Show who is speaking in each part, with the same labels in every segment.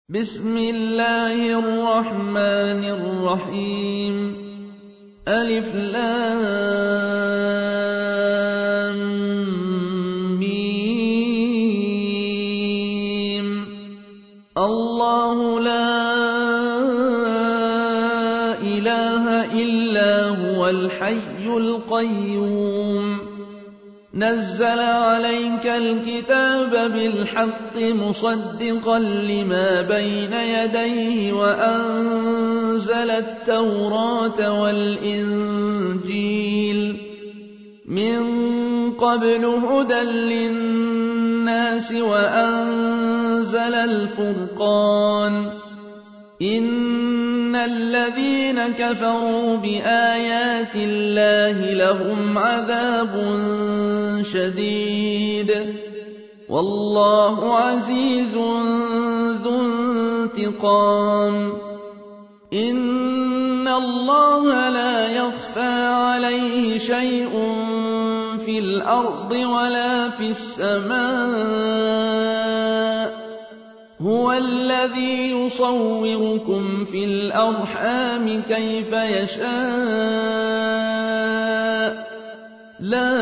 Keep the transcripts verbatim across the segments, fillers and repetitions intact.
Speaker 1: بسم الله الرحمن الرحيم ألف لام ميم الله لا إله إلا هو الحي القيوم نزل عليك الكتاب بالحق مصدقا لما بين يديه وأنزل التوراة والإنجيل من قبل هدى للناس وأنزل الفرقان إن الذين كفروا بآيات الله لهم عذاب شديد والله عزيز ذو انتقام إن الله لا يخفى عليه شيء في الأرض ولا في السماء هو الذي يصوركم في الأرحام كيف يشاء لا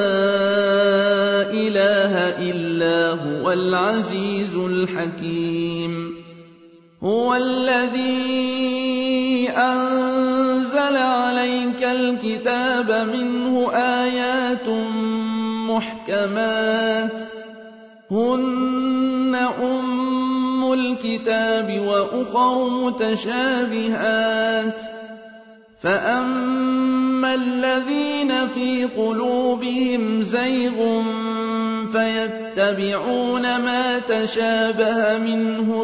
Speaker 1: إله إلا هو العزيز الحكيم هو الذي أنزل عليك الكتاب منه آيات محكمات هن أم الكتاب وأخر متشابهات فأما الذين في قلوبهم زيغ فيتبعون ما تشابه منه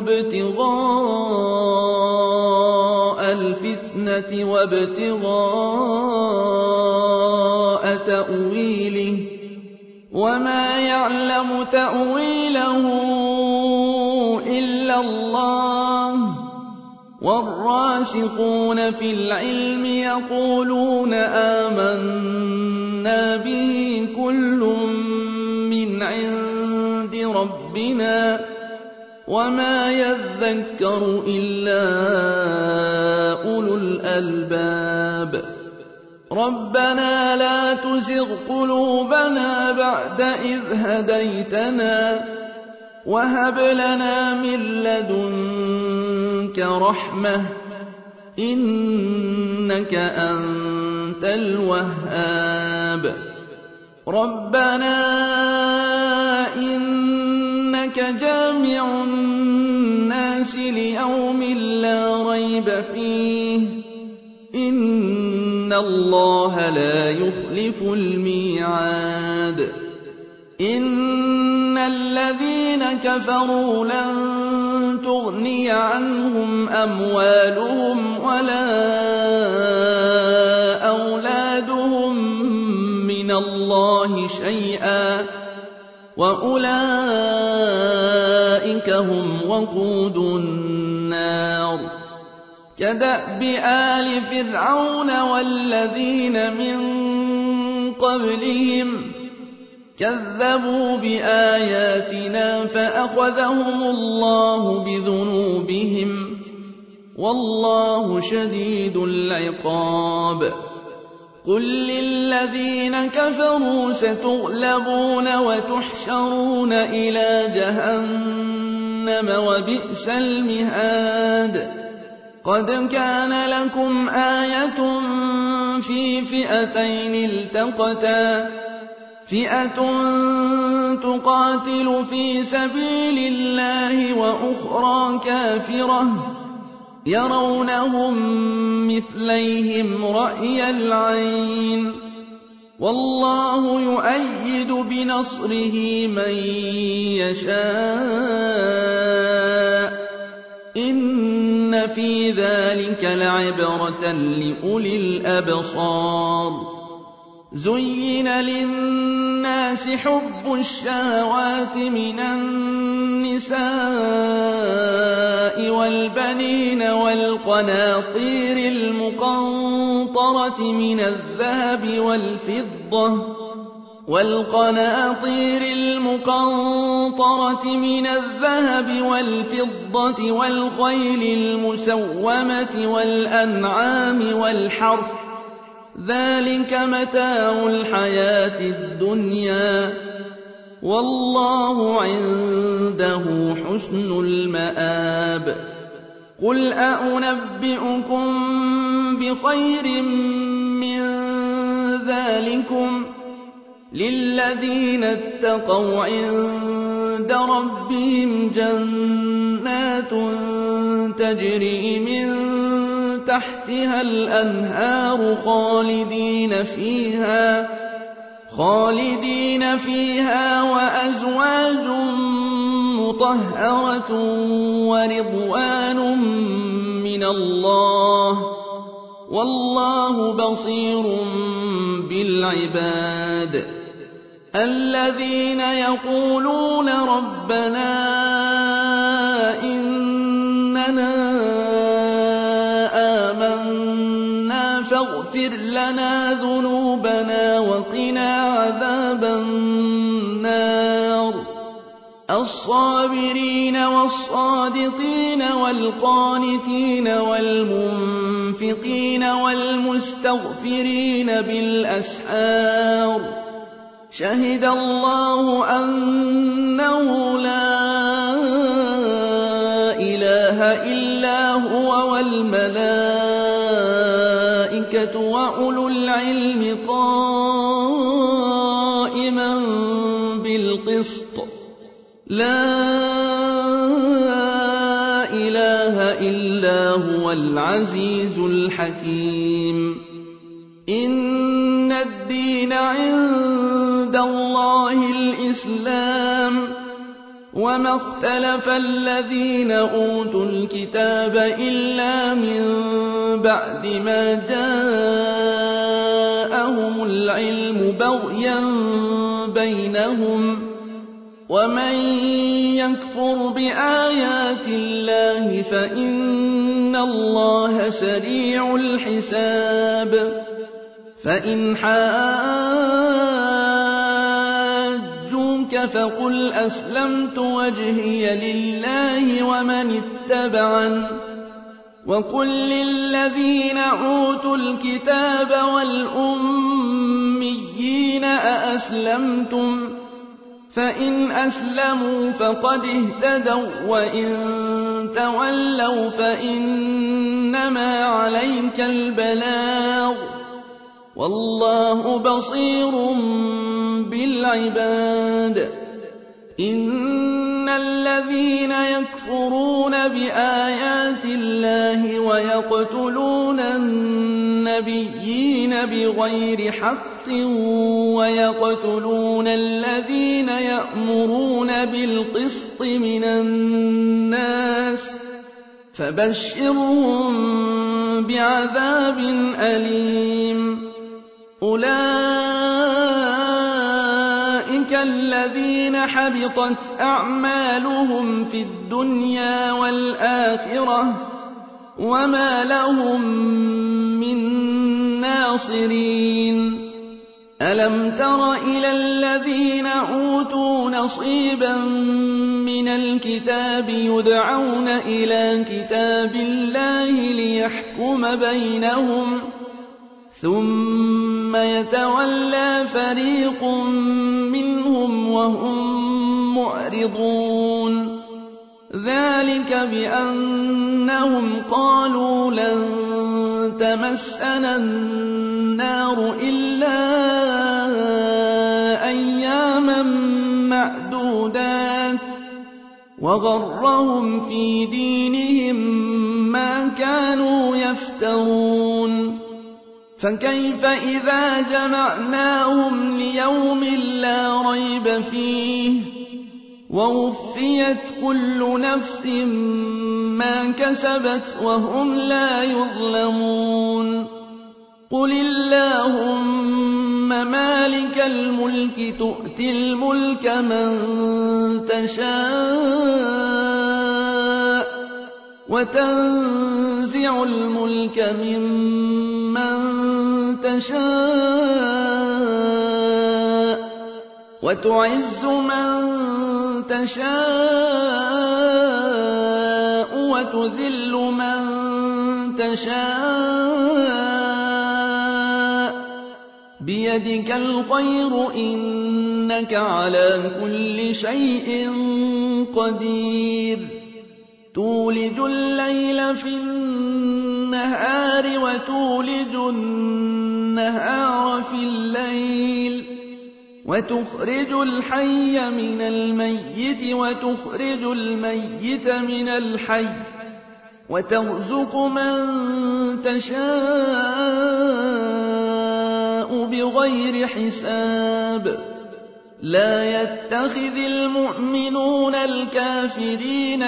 Speaker 1: ابتغاء الفتنة وابتغاء تأويله وما يعلم تأويله إلا الله والراسخون في العلم يقولون آمنا به كل من عند ربنا وما يذكر إلا أولو الألباب ربنا لا تزغ قلوبنا بعد إذ هديتنا وهب لنا من لدنك رحمة إنك أنت الوهاب ربنا إنك جامع الناس ليوم لا ريب فيه إن الله لا يخلف الميعاد إن الذين كفروا لن تغني عنهم أموالهم ولا أولادهم من الله شيئا وأولئك هم وقود النار كدأب آل فرعون والذين من قبلهم كذبوا بآياتنا فأخذهم الله بذنوبهم والله شديد العقاب قل للذين كفروا ستغلبون وتحشرون إلى جهنم وبئس المهاد قد كان لكم آية في فئتين التقتا فئة تقاتل في سبيل الله وأخرى كافرة يرونهم مثليهم رأي العين والله يؤيد بنصره من يشاء إن في ذلك لعبرة لأولي الأبصار زين للناس حب الشهوات من النساء والبنين والقناطير المقنطرة من الذهب والفضة وَالْقَنَاطِيرِ الْمُقَنطَرَةِ مِنَ الذَّهَبِ وَالْفِضَّةِ وَالْخَيْلِ الْمُسَوَّمَةِ وَالْأَنْعَامِ وَالْحَرْثِ ۗ ذَٰلِكَ مَتَاعُ الْحَيَاةِ الدُّنْيَا ۖ وَاللَّهُ عِندَهُ حُسْنُ الْمَآبِ. قُلْ أَؤُنَبِّئُكُم بِخَيْرٍ مِّن ذَٰلِكُمْ ۚ لِلَّذِينَ اتَّقَوْا عِندَ رَبِّهِمْ جَنَّاتٌ تَجْرِي مِن تَحْتِهَا الْأَنْهَارُ خَالِدِينَ فِيهَا خالدين فيها وَأَزْوَاجٌ مُّطَهَّرَةٌ وَرِضْوَانٌ مِّنَ اللَّهِ ۗ وَاللَّهُ بَصِيرٌ بِالْعِبَادِ. الَّذِينَ يَقُولُونَ رَبَّنَا إِنَّنَا آمَنَّا فَاغْفِرْ لَنَا ذُنُوبَنَا وَقِنَا عَذَابَ النَّارِ. الصَّابِرِينَ وَالصَّادِقِينَ وَالْقَانِتِينَ وَالْمُنفِقِينَ وَالْمُسْتَغْفِرِينَ بِالْأَسْحَارِ. شَهِدَ اللَّهُ أَنَّهُ لَا إِلَٰهَ إِلَّا هُوَ وَالْمَلَائِكَةُ وَأُولُو الْعِلْمِ قَائِمًا بِالْقِسْطِ ۚ لَا إِلَٰهَ إِلَّا هُوَ الْعَزِيزُ الْحَكِيمُ. إِنَّ الدِّينَ عِندَ اللَّهِ الْإِسْلَامُ ۗ وَمَا اخْتَلَفَ الَّذِينَ أُوتُوا الْكِتَابَ إِلَّا مِن بَعْدِ مَا جَاءَهُمُ الْعِلْمُ بَغْيًا بَيْنَهُمْ ۗ وَمَن يَكْفُرْ بِآيَاتِ اللَّهِ فَإِنَّ اللَّهَ سَرِيعُ الْحِسَابِ. فَإِنْ حَاجُّوكَ فَقُلْ أَسْلَمْتُ وَجْهِيَ لِلَّهِ وَمَنِ اتَّبَعَنِ ۗ وَقُل لِّلَّذِينَ أُوتُوا الْكِتَابَ وَالْأُمِّيِّينَ أَأَسْلَمْتُمْ ۚ فَإِنْ أَسْلَمُوا فَقَدِ اهْتَدَوا ۖ وَّإِن تَوَلَّوْا فَإِنَّمَا عَلَيْكَ الْبَلَاغُ ۗ وَاللَّهُ بَصِيرٌ بِالْعِبَادِ. إِنَّ الَّذِينَ يَكْفُرُونَ بِآيَاتِ اللَّهِ وَيَقْتُلُونَ النَّبِيِّينَ بِغَيْرِ حَقٍّ وَيَقْتُلُونَ الَّذِينَ يَأْمُرُونَ بِالْقِسْطِ مِنَ النَّاسِ فَبَشِّرْهُم بِعَذَابٍ أَلِيمٍ. أُولَٰئِكَ الَّذِينَ حَبِطَتْ أَعْمَالُهُمْ فِي الدُّنْيَا وَالْآخِرَةِ ۖ وَمَا لَهُم مِّن نَّاصِرِينَ. أَلَمْ تَرَ إِلَى الَّذِينَ أُوتُوا نَصِيبًا مِّنَ الْكِتَابِ يُدْعَوْنَ إِلَىٰ كِتَابِ اللَّهِ لِيَحْكُمَ بَيْنَهُمْ ثُمَّ يَتَوَلَّىٰ فَرِيقٌ مِّنْهُمْ وَهُم مُّعْرِضُونَ. ذَٰلِكَ بِأَنَّهُمْ قَالُوا لَن تَمَسَّنَا النَّارُ إِلَّا أَيَّامًا مَّعْدُودَاتٍ ۖ وَغَرَّهُمْ فِي دِينِهِم مَّا كَانُوا يَفْتَرُونَ. فَكَيْفَ إِذَا جَمَعْنَاهُمْ لِيَوْمٍ لَّا رَيْبَ فِيهِ وَوُفِّيَتْ كُلُّ نَفْسٍ مَّا كَسَبَتْ وَهُمْ لَا يُظْلَمُونَ. قُلِ اللَّهُمَّ مَالِكَ الْمُلْكِ تُؤْتِي الْمُلْكَ مَن تَشَاءُ وَتَنزِعُ الْمُلْكَ مِمَّن تَشَاءُ وتعز من تشاء وتذل من تشاء بيدك الخير إنك على كل شيء قدير تولج الليل في النهار وتولج النهار في الليل وتخرج الحي من الميت وتخرج الميت من الحي وترزق من تشاء بغير حساب لا يتخذ المؤمنون الكافرين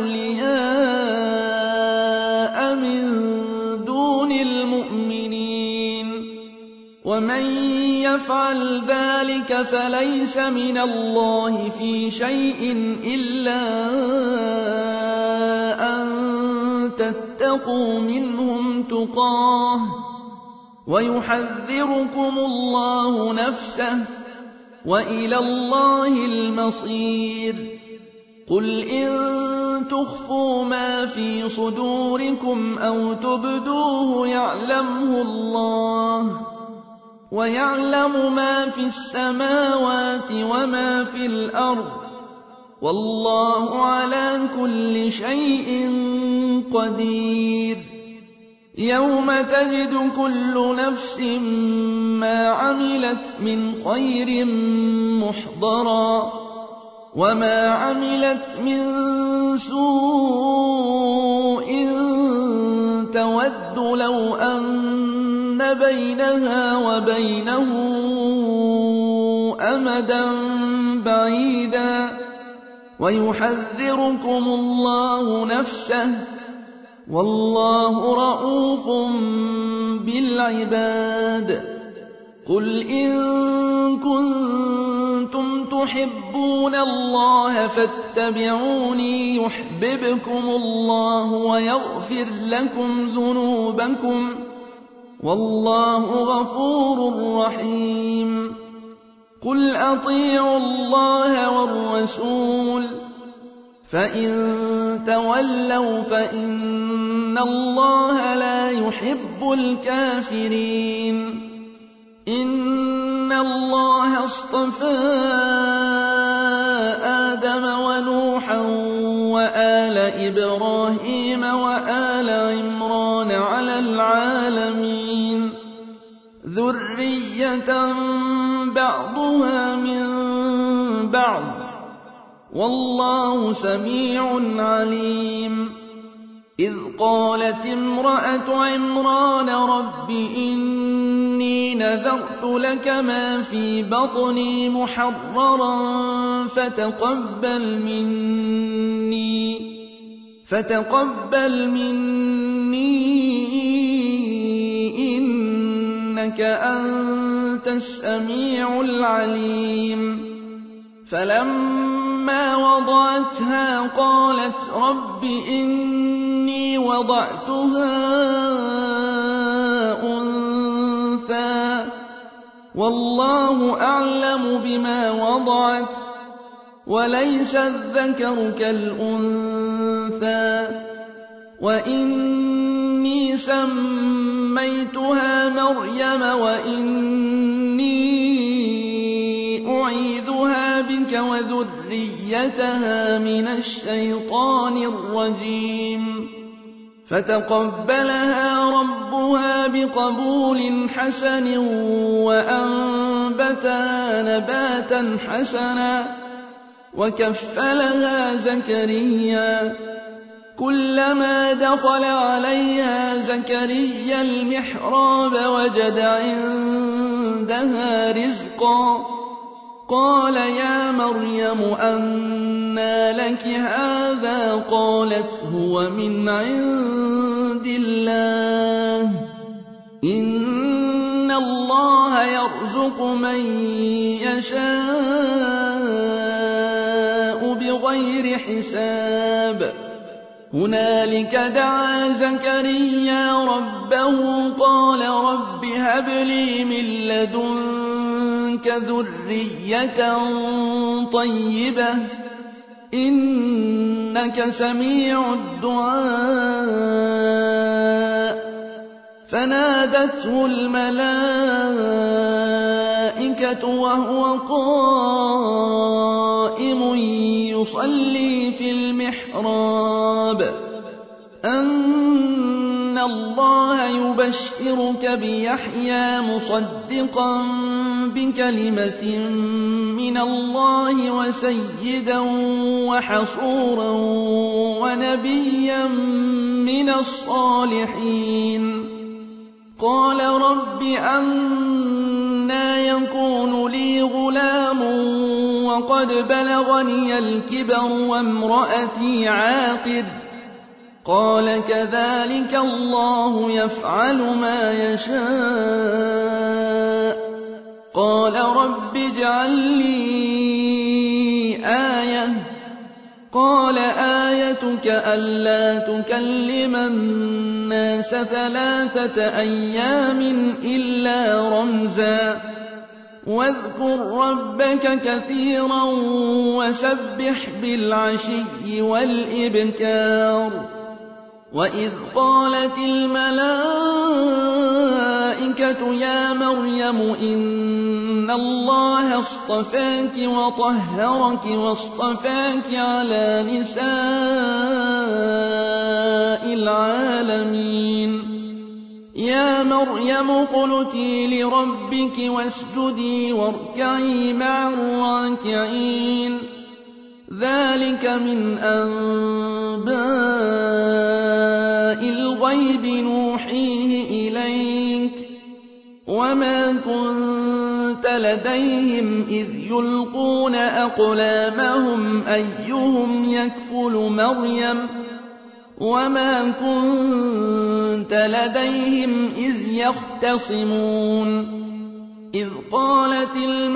Speaker 1: أولياء من دون المؤمنين ومن يفعل ذلك فليس من الله في شيء إلا أن تتقوا منهم تقاه ويحذركم الله نفسه وإلى الله المصير قل إن تخفوا ما في صدوركم أو تبدوه يعلمه الله ويعلم ما في السماوات وما في الأرض والله على كل شيء قدير يوم تجد كل نفس ما عملت من خير محضرا وما عملت من سوء تود لو أن بينها وبينه أمدا بعيدا ويحذركم الله نفسه والله رءوف بالعباد قل إن كنتم تحبون الله فاتبعوني يحببكم الله ويغفر لكم ذنوبكم والله غفور رحيم قل أطيعوا الله والرسول فإن تولوا فإن الله لا يحب الكافرين إن الله اصطفى آدم ونوحا وآل إبراهيم وآل عمران على العالمين ذرية بعضها من بعض والله سميع عليم إذ قالت امرأة عمران رب إني نذرت لك ما في بطني محررا فتقبل مني فتقبل مني إنك أنت السميع العليم فلما وضعتها قالت رب إني وضعتها أنثى والله أعلم بما وضعت وليس الذكر كالأنثى وإني سميتها مريم وإني أعيذها بك وذريتها من الشيطان الرجيم فتقبلها ربها بقبول حسن وأنبتها نباتا حسنا وكفلها زكريا كلما دخل عليها زكريا المحراب وجد عندها رزقا قال يا مريم أنى لك هذا قالت هو من عند الله إن الله يرزق من يشاء بغير حساب هنالك دعا زكريا ربه قال رب هب لي من لدنك مِنكَ ذُرِّيَّةً طَيِّبَةً ۖ إِنَّكَ سَمِيعُ الدُّعَاءِ. فَنَادَتْهُ الْمَلَائِكَةُ وَهُوَ قَائِمٌ يُصَلِّي فِي الْمِحْرَابِ أَنَّ اللَّهَ يُبَشِّرُكَ بِيَحْيَىٰ مُصَدِّقًا بِكَلِمَةٍ مِّنَ اللَّهِ وَسَيِّدًا وَحَصُورًا وَنَبِيًّا مِّنَ الصَّالِحِينَ. قَالَ رَبِّ أَنَّىٰ يَكُونُ لِي غُلَامٌ وَقَدْ بَلَغَنِيَ الْكِبَرُ وَامْرَأَتِي عَاقِرٌ ۖ قَالَ كَذَٰلِكَ اللَّهُ يَفْعَلُ مَا يَشَاءُ. قَالَ رَبِّ اجْعَل لِّي آيَةً ۖ قَالَ آيَتُكَ أَلَّا تُكَلِّمَ النَّاسَ ثَلَاثَةَ أَيَّامٍ إِلَّا رَمْزًا ۗ وَاذْكُر رَّبَّكَ كَثِيرًا وَسَبِّحْ بِالْعَشِيِّ وَالْإِبْكَارِ. وَإِذْ قَالَتِ الْمَلَائِكَةُ يَا مَرْيَمُ إِنَّ اللَّهَ اصْطَفَاكِ وَطَهَّرَكِ وَاصْطَفَاكِ عَلَىٰ نِسَاءِ الْعَالَمِينَ. يَا مَرْيَمُ اقْنُتِي لِرَبِّكِ وَاسْجُدِي وَارْكَعِي مَعَ الرَّاكِعِينَ. ذَٰلِكَ مِنْ أَنبَاءِ الْغَيْبِ نُوحِيهِ إِلَيْكَ ۖ وَمَا كُنتَ لَدَيْهِمْ إِذْ يُلْقُونَ أَقْلَامَهُمْ أَيُّهُمْ يَكْفُلُ مَرْيَمَ ۖ وَمَا كُنتَ لَدَيْهِمْ إِذْ يَخْتَصِمُونَ. إِذْ قَالَتِ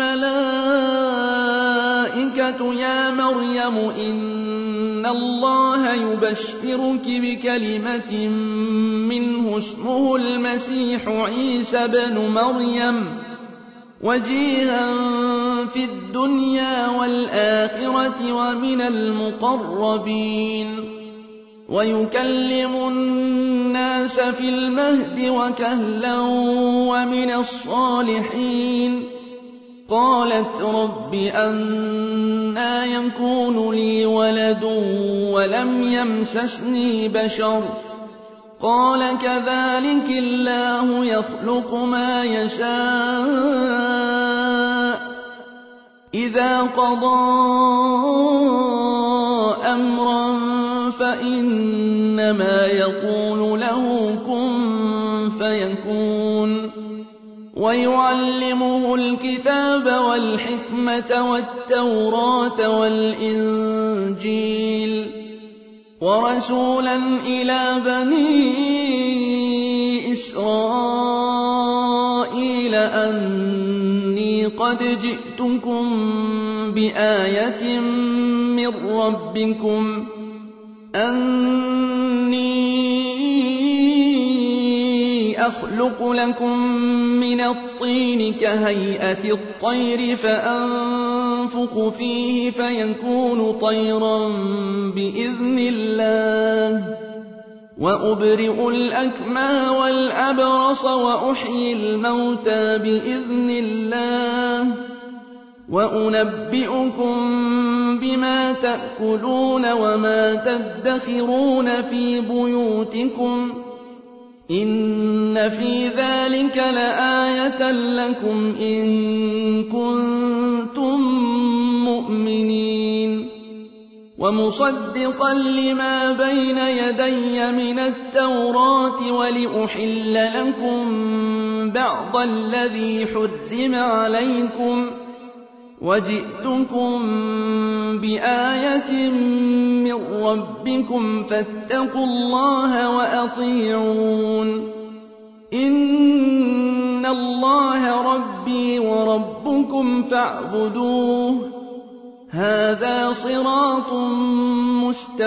Speaker 1: الْمَلَائِكَةُ يَا مَرْيَمُ إِنَّ اللَّهَ يُبَشِّرُكِ بِكَلِمَةٍ مِّنْهُ اسْمُهُ الْمَسِيحُ عِيسَى ابْنُ مَرْيَمَ وَجِيهًا فِي الدُّنْيَا وَالْآخِرَةِ وَمِنَ الْمُقَرَّبِينَ. وَيُكَلِّمُ النَّاسَ فِي الْمَهْدِ وَكَهْلًا وَمِنَ الصَّالِحِينَ. قَالَتْ رَبِّ أَنَّىٰ يَكُونُ لِي وَلَدٌ وَلَمْ يَمْسَسْنِي بَشَرٌ ۖ قَالَ كَذَٰلِكِ اللَّهُ يَخْلُقُ مَا يَشَاءُ ۚ إِذَا قَضَىٰ أَمْرًا فَإِنَّمَا يَقُولُ لَهُ كُن فَيَكُونُ. وَيُعَلِّمُهُ الْكِتَابَ وَالْحِكْمَةَ وَالتَّوْرَاةَ وَالْإِنجِيلَ وَرَسُولًا إِلَىٰ بَنِي إِسْرَائِيلَ أَنِّي قَدْ جِئْتُكُم بِآيَةٍ مِّن رَّبِّكُمْ أَنِّي أَخْلُقُ لَكُم مِّنَ الطِّينِ كَهَيْئَةِ الطَّيْرِ فَأَنفُخُ فِيهِ فَيَكُونُ طَيْرًا بِإِذْنِ اللَّهِ ۖ وَأُبْرِئُ الْأَكْمَهَ وَالْأَبْرَصَ وَأُحْيِي الْمَوْتَىٰ بِإِذْنِ اللَّهِ ۖ وَأُنَبِّئُكُم بِمَا تَأْكُلُونَ وَمَا تَدَّخِرُونَ فِي بُيُوتِكُمْ ۚ إِنَّ فِي ذَٰلِكَ لَآيَةً لَّكُمْ إِن كُنتُم مُّؤْمِنِينَ. وَمُصَدِّقًا لِّمَا بَيْنَ يَدَيَّ مِنَ التَّوْرَاةِ وَلِأُحِلَّ لَكُم بَعْضَ الَّذِي حُرِّمَ عَلَيْكُمْ ۚ وَجِئْتُكُم بِآيَةٍ مِّن رَّبِّكُمْ فَاتَّقُوا اللَّهَ وَأَطِيعُونِ. إِنَّ اللَّهَ رَبِّي وَرَبُّكُمْ فَاعْبُدُوهُ ۚ هَٰذَا صِرَاطٌ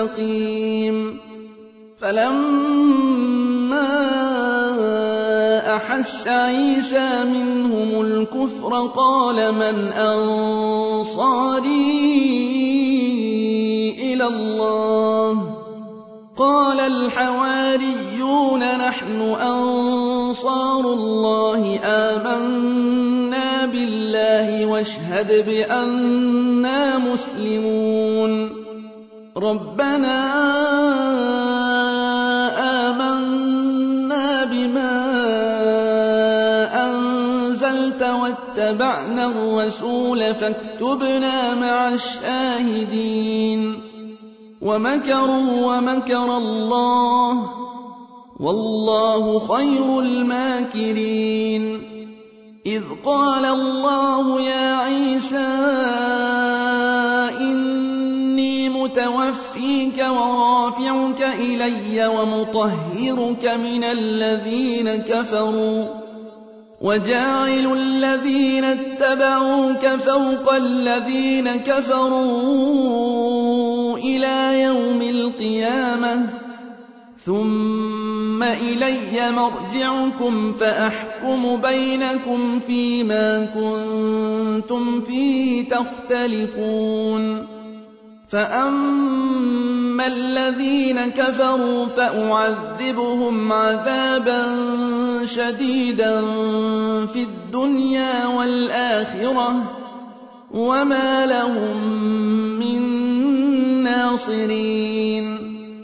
Speaker 1: مُّسْتَقِيمٌ. فَلَمَّا فأحس عيسى منهم الكفر قال من أنصاري إلى الله قال الحواريون نحن أنصار الله آمنا بالله واشهد بأننا مسلمون ربنا آمنا بما أنزلت واتبعنا الرسول فاكتبنا مع الشاهدين ومكروا ومكر الله والله خير الماكرين إذ قال الله يا عيسى إني متوفيك ورافعك إلي ومطهرك من الذين كفروا وجاعل الذين اتبعوك فوق الذين كفروا إلى يوم القيامة ثم إلي مرجعكم فأحكم بينكم فيما كنتم فيه تختلفون فأما الذين كفروا فأعذبهم عذابا شديدا في الدنيا والآخرة وما لهم من ناصرين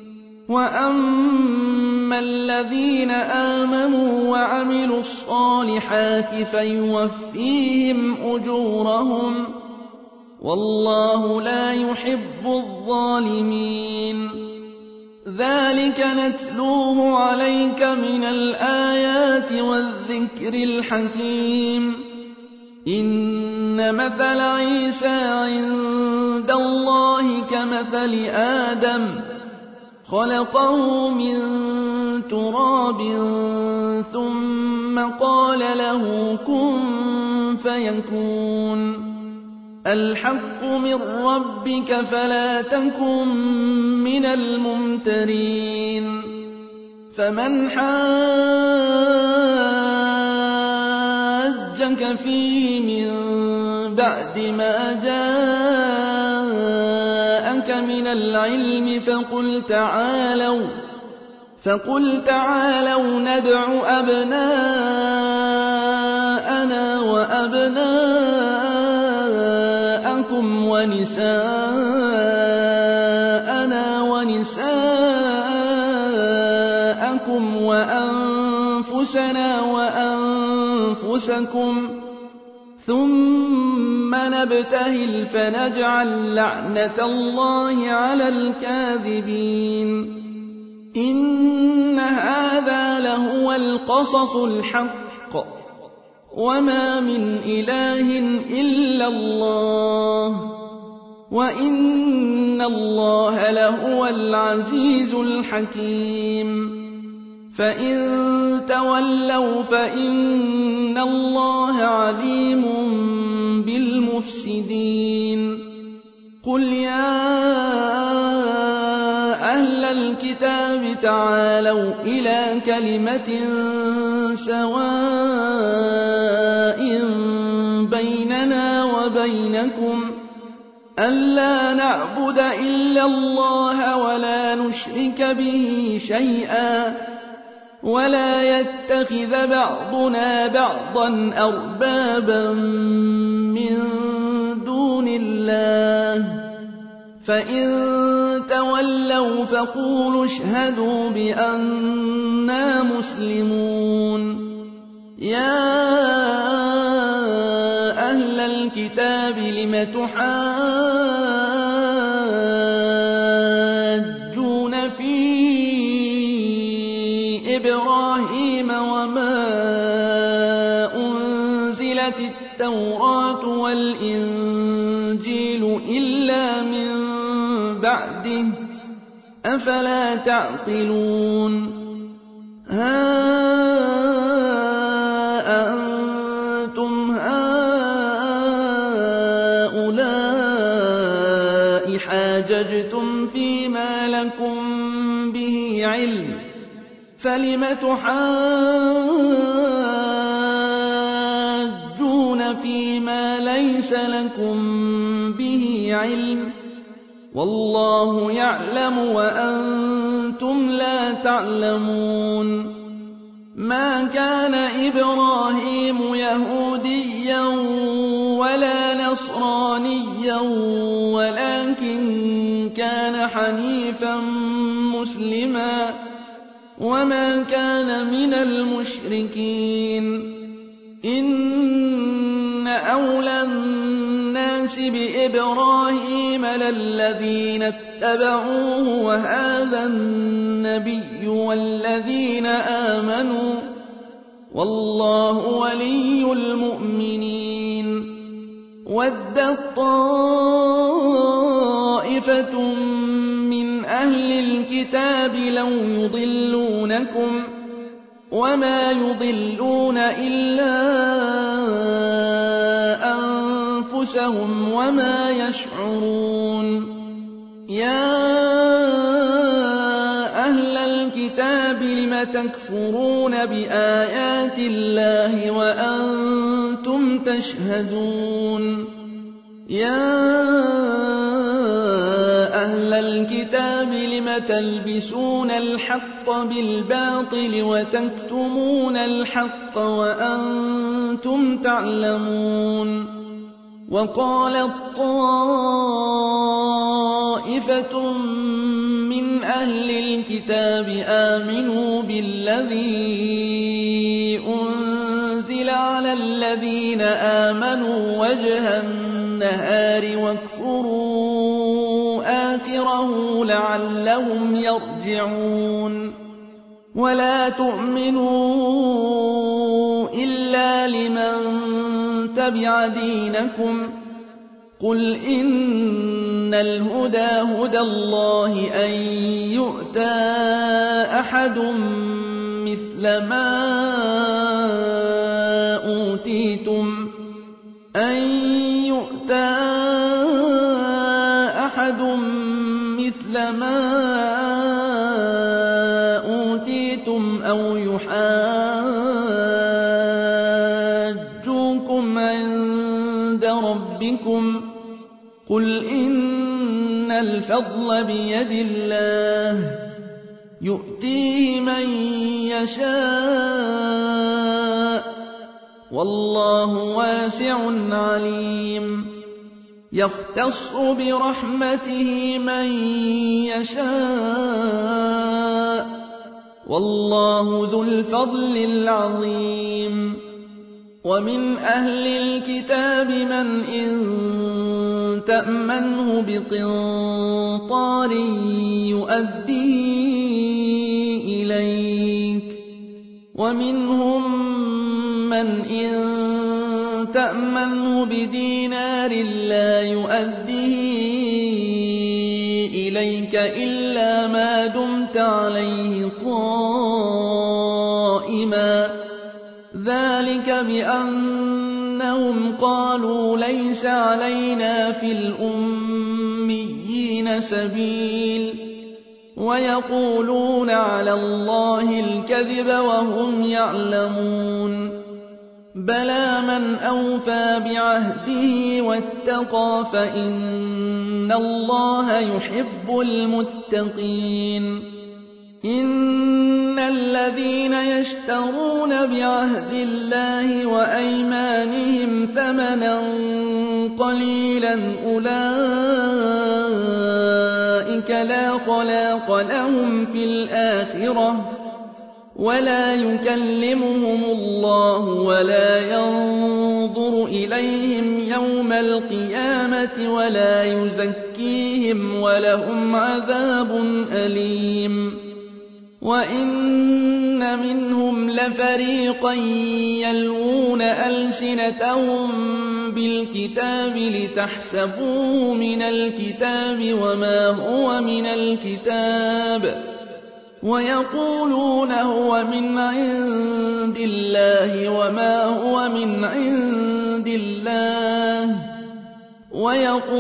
Speaker 1: وأما الذين آمنوا وعملوا الصالحات فيوفيهم أجورهم والله لا يحب الظالمين ذلك نتلوه عليك من الآيات والذكر الحكيم إن مثل عيسى عند الله كمثل آدم خلقه من تراب ثم قال له كن فيكون الحق من ربك فلا تكن من الممترين فمن حاجك فيه من بعد ما جاءك من العلم فقل تعالوا فقل تعالوا ندع أبناءنا وأبناءكم ونساءنا ونساءكم وأنفسنا وأنفسكم ثم نبتهل فنجعل لعنة الله على الكاذبين إن هذا لهو القصص الحق وما من إله إلا الله وإن الله لهو العزيز الحكيم فإن تولوا فإن الله عليم بالمفسدين قل يا أهل الكتاب تعالوا إلى كلمة سواء بيننا وبينكم ألا نعبد إلا الله ولا نشرك به شيئا ولا يتخذ بعضنا بعضا أربابا من دون الله فإن تولوا فقولوا اشهدوا بأننا مسلمون يا أهل الكتاب لم تحاجون في إبراهيم وما أنزلت التوراة والإنجيل إلا من بعده أفلا تعقلون ها أنتم هؤلاء حاججتم فيما لكم به علم فلم تحاجون فيما ليس لكم به علم والله يعلم وأنتم لا تعلمون ما كان إبراهيم يهوديا ولا نصرانيا ولكن كان حنيفا مسلما وما كان من المشركين إن أولى الناس بإبراهيم للذين اتبعوه وهذا النبي والذين آمنوا والله ولي المؤمنين ودت طائفة من أهل الكتاب لو يضلونكم وما يضلون إلا أنفسهم وما يشعرون يا أهل الكتاب لم تكفرون بآيات الله وأنتم تشهدون يا أهل الكتاب لم تلبسون الحق بالباطل وتكتمون الحق وأنتم تعلمون وقالت طائفة من أهل الكتاب آمنوا بالذي أنزل على الذين آمنوا وجه النهار واكفروا آخره لعلهم يرجعون ولا تؤمنوا إلا لمن تبع دينكم قل إن الهدى هدى الله أن يؤتى أحد مثل ما أوتيتم أن يؤتى أحد مثل ما أوتيتم أو يحاجوكم عند ربكم قل إن الفضل بيد الله يؤتيه من يشاء والله واسع عليم يختص برحمته من يشاء والله ذو الفضل العظيم ومن أهل الكتاب من إن تأمنه بقنطار يؤديه إليك ومنهم من إن تأمنه بدينار لا يؤديه إليك إلا ما دمت عليه قائما ذلك بأنهم قالوا ليس علينا في الأميين سبيل ويقولون على الله الكذب وهم يعلمون بلى من أوفى بعهده واتقى فإن الله يحب المتقين إن الذين يشترون بعهد الله وأيمانهم ثمنا قليلا أولئك لا خلاق لهم في الآخرة ولا يكلمهم الله ولا ينظر إليهم يوم القيامة ولا يزكيهم ولهم عذاب أليم وإن منهم لفريقا يلوون ألسنتهم بالكتاب لتحسبوه من الكتاب وما هو من الكتاب ويقولون هو من عند الله وما هو من عند الله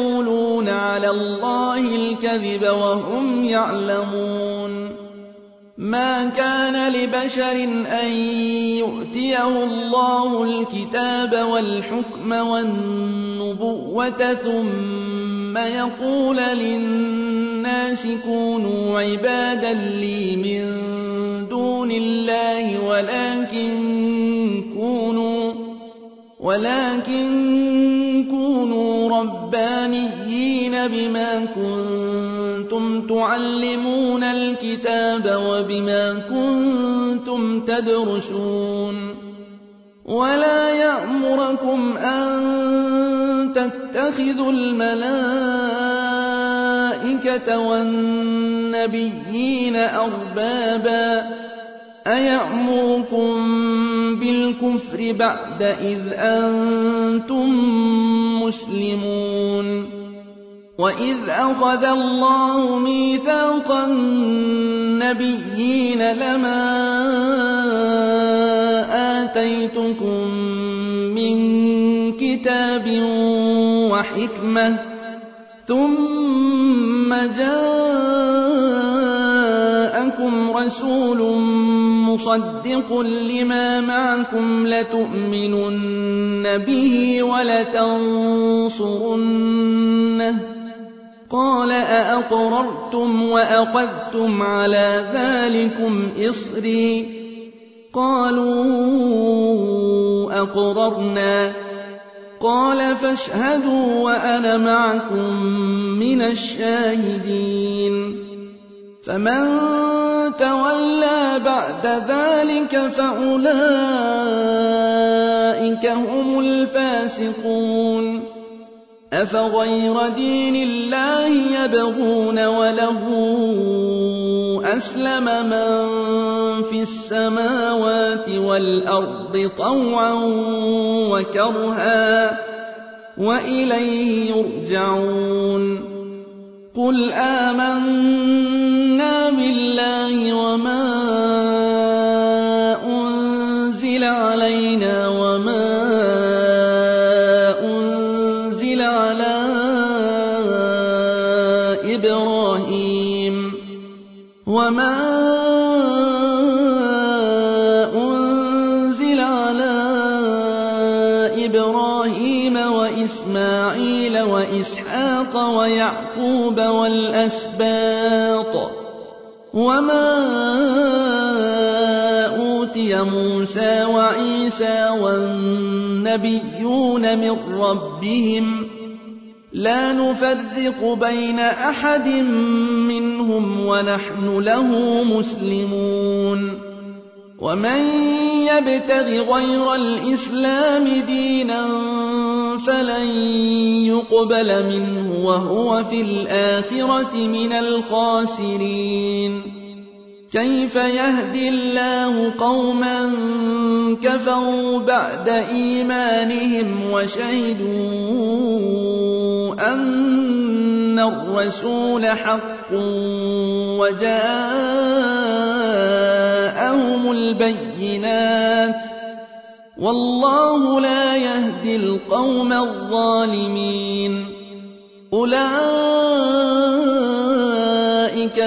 Speaker 1: ويقولون على الله الكذب وهم يعلمون ما كان لبشر أن يؤتيه الله الكتاب والحكم والنبوة ثم يقول للناس كونوا عبادا لي من دون الله ولكن كونوا ولكن كونوا ربانيين بما كنتم تعلمون الكتاب وبما كنتم تدرسون ولا يأمركم أن تتخذوا الملائكة والنبيين أربابا أيأمركم بالكفر بعد إذ أنتم مسلمون وإذ أخذ الله ميثاق النبيين لما آتيتكم من كتاب وحكمة ثم جاءكم رسول مصدق لما معكم لتؤمنن به ولتنصرنه قال أأقررتم وأخذتم على ذلكم إصري قالوا أقررنا قال فاشهدوا وأنا معكم من الشاهدين فمن تولى بعد ذلك فأولئك هم الفاسقون أفغير دين الله يبغون وله أسلم من في السماوات والأرض طوعا وكرها وإليه يرجعون قل آمنا بالله وما أنزل علينا وما أنزل على إبراهيم وما أنزل على إبراهيم وإسماعيل وإسحاق ويعقوب والأسباط وما أوتي موسى وعيسى والنبيون من ربهم لا نفرق بين أحد منهم ونحن له مسلمون ومن يبتغ غير الإسلام دينا فلن يقبل منه وهو في الآخرة من الخاسرين كيف يهدي الله قوما كفروا بعد إيمانهم وشهدوا أن الرسول حق وجاءهم البينات والله لا يهدي القوم الظالمين أولئك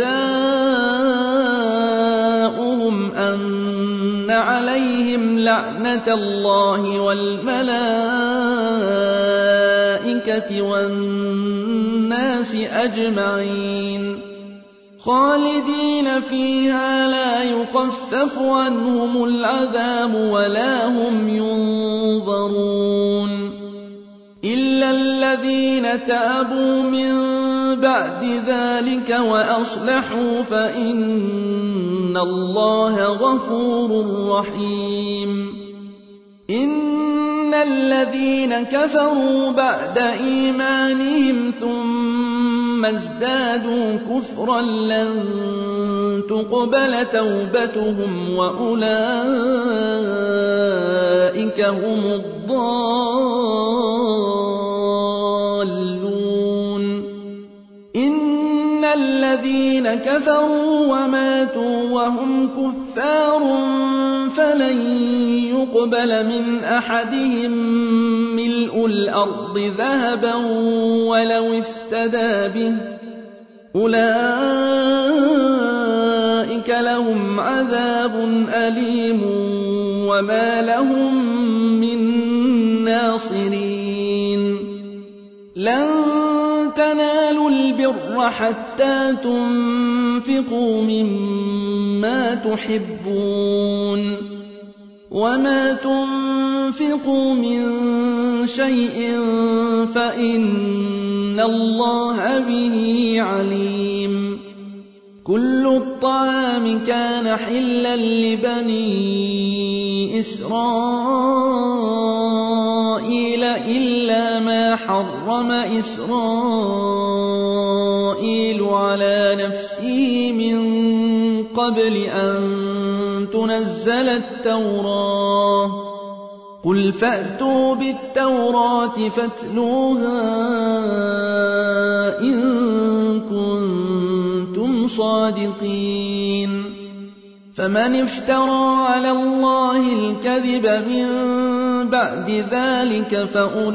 Speaker 1: جزاؤهم أن عليهم لعنة الله والملائكة والناس أجمعين خالدين فيها لا يخفف عنهم العذاب ولا هم ينظرون إلا الذين تابوا من بعد ذلك وأصلحوا فإن الله غفور رحيم إن الذين كفروا بعد إيمانهم ثم ازدادوا كفرا لن تقبل توبتهم وأولئك هم الضالون إن الذين كفروا وماتوا وهم كفار فلن يقبل من أحدهم ملء الأرض ذهبا ولو افتدى به أولئك أولئك لهم عذاب أليم وما لهم من ناصرين لن تنالوا البر حتى تنفقوا مما تحبون وما تنفقوا من شيء فإن الله به عليم كل الطعام كان حلا لبني إسرائيل إلا ما حرم إسرائيل على نفسه من قبل أن تنزل التوراة قل فأتوا بالتوراة فاتلوها إن كنتم صادقين فمن افترى على الله الكذب من بعد ذلك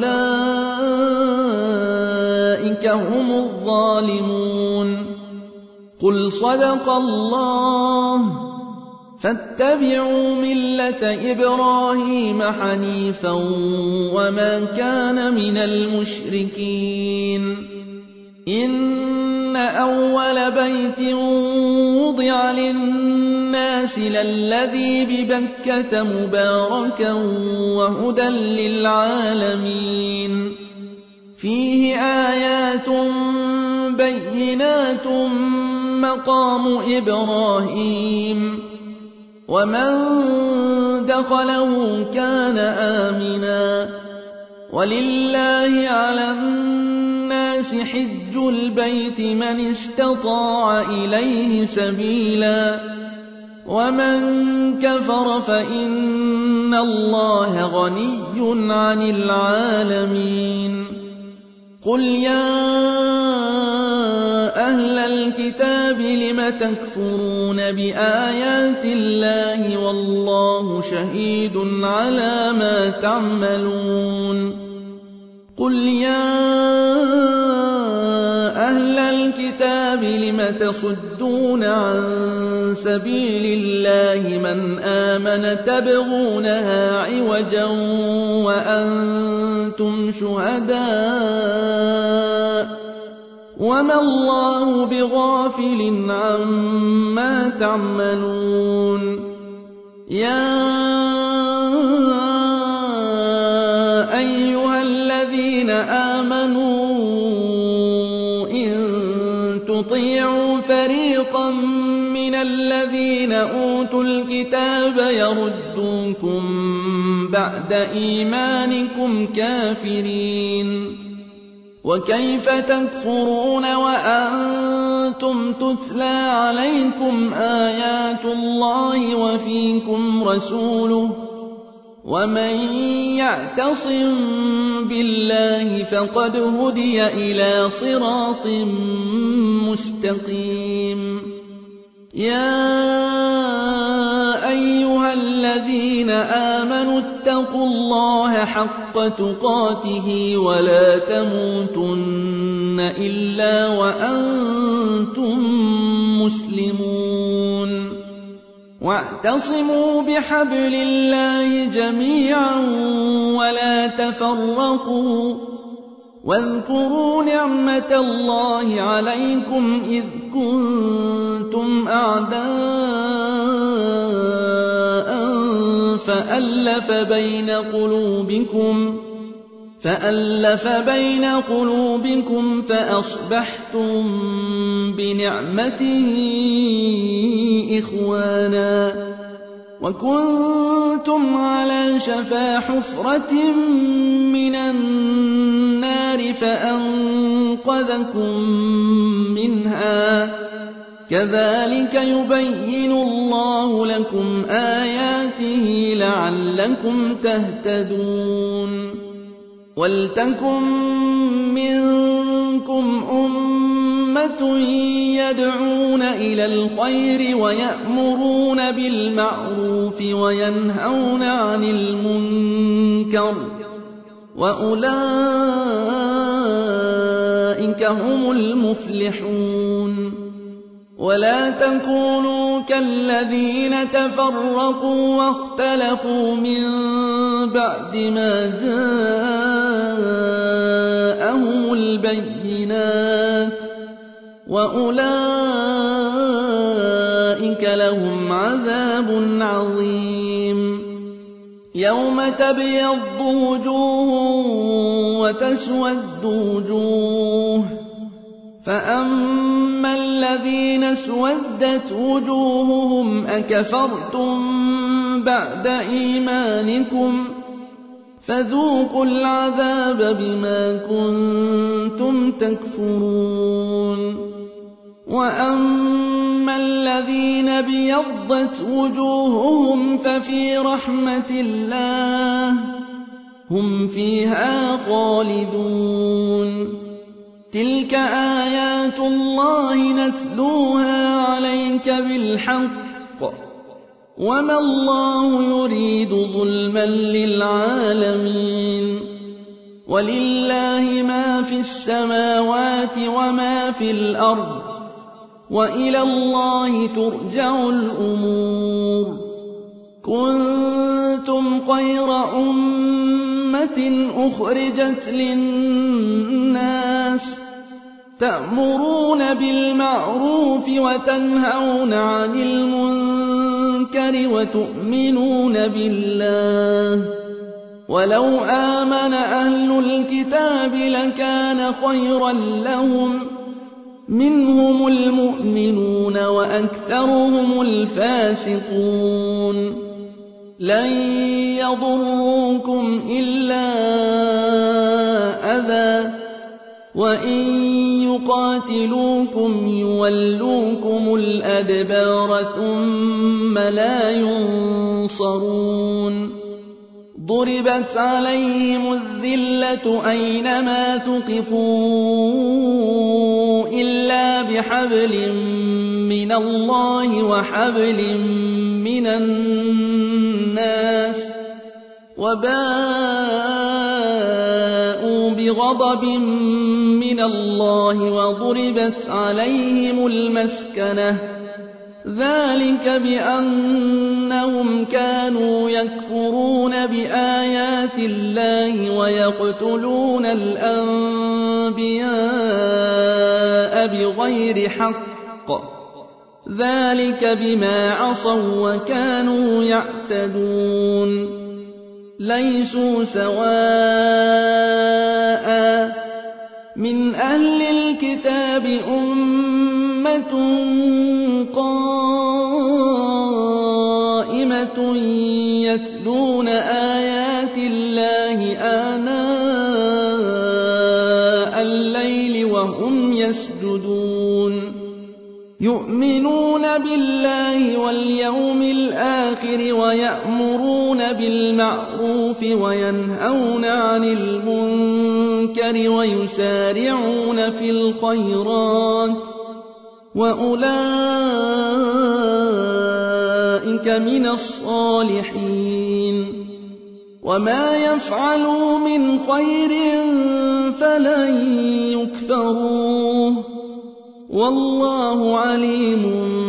Speaker 1: فأولئك هم الظالمون قل صدق الله فاتبعوا ملة إبراهيم حنيفا وما كان من المشركين إن أول بيت وضع للناس للذي ببكة مباركا وهدى للعالمين فيه آيات بينات مقام إبراهيم ومن دخله كان آمنا ولله على الناس حج البيت من استطاع إليه سبيلا ومن كفر فإن الله غني عن العالمين قل يا أهل الكتاب لم تكفرون بآيات الله والله شهيد على ما تعملون قل يا أهل الكتاب لم تصدون عن سبيل الله من آمن تبغونها عوجا وأنتم شهداء وما الله بغافل عما تعملون يا أيها الذين آمنوا إن تطيعوا فريقا من الذين أوتوا الكتاب يردوكم بعد إيمانكم كافرين وكيف تكفرون وأنتم تتلى عليكم آيات الله وفيكم رسوله ومن يعتصم بالله فقد هدي إلى صراط مستقيم يا أيها الذين آمنوا اتقوا الله حق تقاته ولا تموتن إلا وأنتم مسلمون واعتصموا بحبل الله جميعا ولا تفرقوا واذكروا نعمة الله عليكم إذ كنتم أعداء فألف بين قلوبكم فألف بين قلوبكم فأصبحتم بنعمته إخوانا وكنتم على شفا حفرة من النار فأنقذكم منها كذلك يبين الله لكم آياته لعلكم تهتدون ولتكن منكم أمة يدعون إلى الخير ويأمرون بالمعروف وينهون عن المنكر وأولئك هم المفلحون ولا تكونوا كالذين تفرقوا واختلفوا من بعد ما جاءهم البينات وأولئك لهم عذاب عظيم يوم تبيض وجوه وتسود وجوه فأما الذين اسودت وجوههم أكفرتم بعد إيمانكم فذوقوا العذاب بما كنتم تكفرون وأما الذين ابيضت وجوههم ففي رحمة الله هم فيها خالدون تلك آيات الله نتلوها عليك بالحق وما الله يريد ظلما للعالمين ولله ما في السماوات وما في الأرض وإلى الله ترجع الأمور كنتم خير أمة أخرجت للناس تأمرون بالمعروف وتنهون عن المنكر وتؤمنون بالله ولو آمن أهل الكتاب لكان خيرا لهم منهم المؤمنون وأكثرهم الفاسقون لن يضروكم إلا أذى وإن يقاتلوكم يولوكم الأدبار ثم لا ينصرون ضربت عليهم الذلة أينما ثقفوا إلا بحبل من الله وحبل من الناس وباءوا بغضب من الله وضربت عليهم المسكنة ذلك بأنهم كانوا يكفرون بآيات الله ويقتلون الأنبياء بغير حق ذلك بما عصوا وكانوا يعتدون ليسوا سواء من أهل الكتاب أمة قائمة يتلون آيات الله آناء الليل وهم يسجدون يؤمنون بالله واليوم الآخر ويأمرون بالمعروف وينهون عن المنكر ويسارعون في الخيرات وأولئك من الصالحين وما يفعلوا من خير فلن يكفروه والله عليم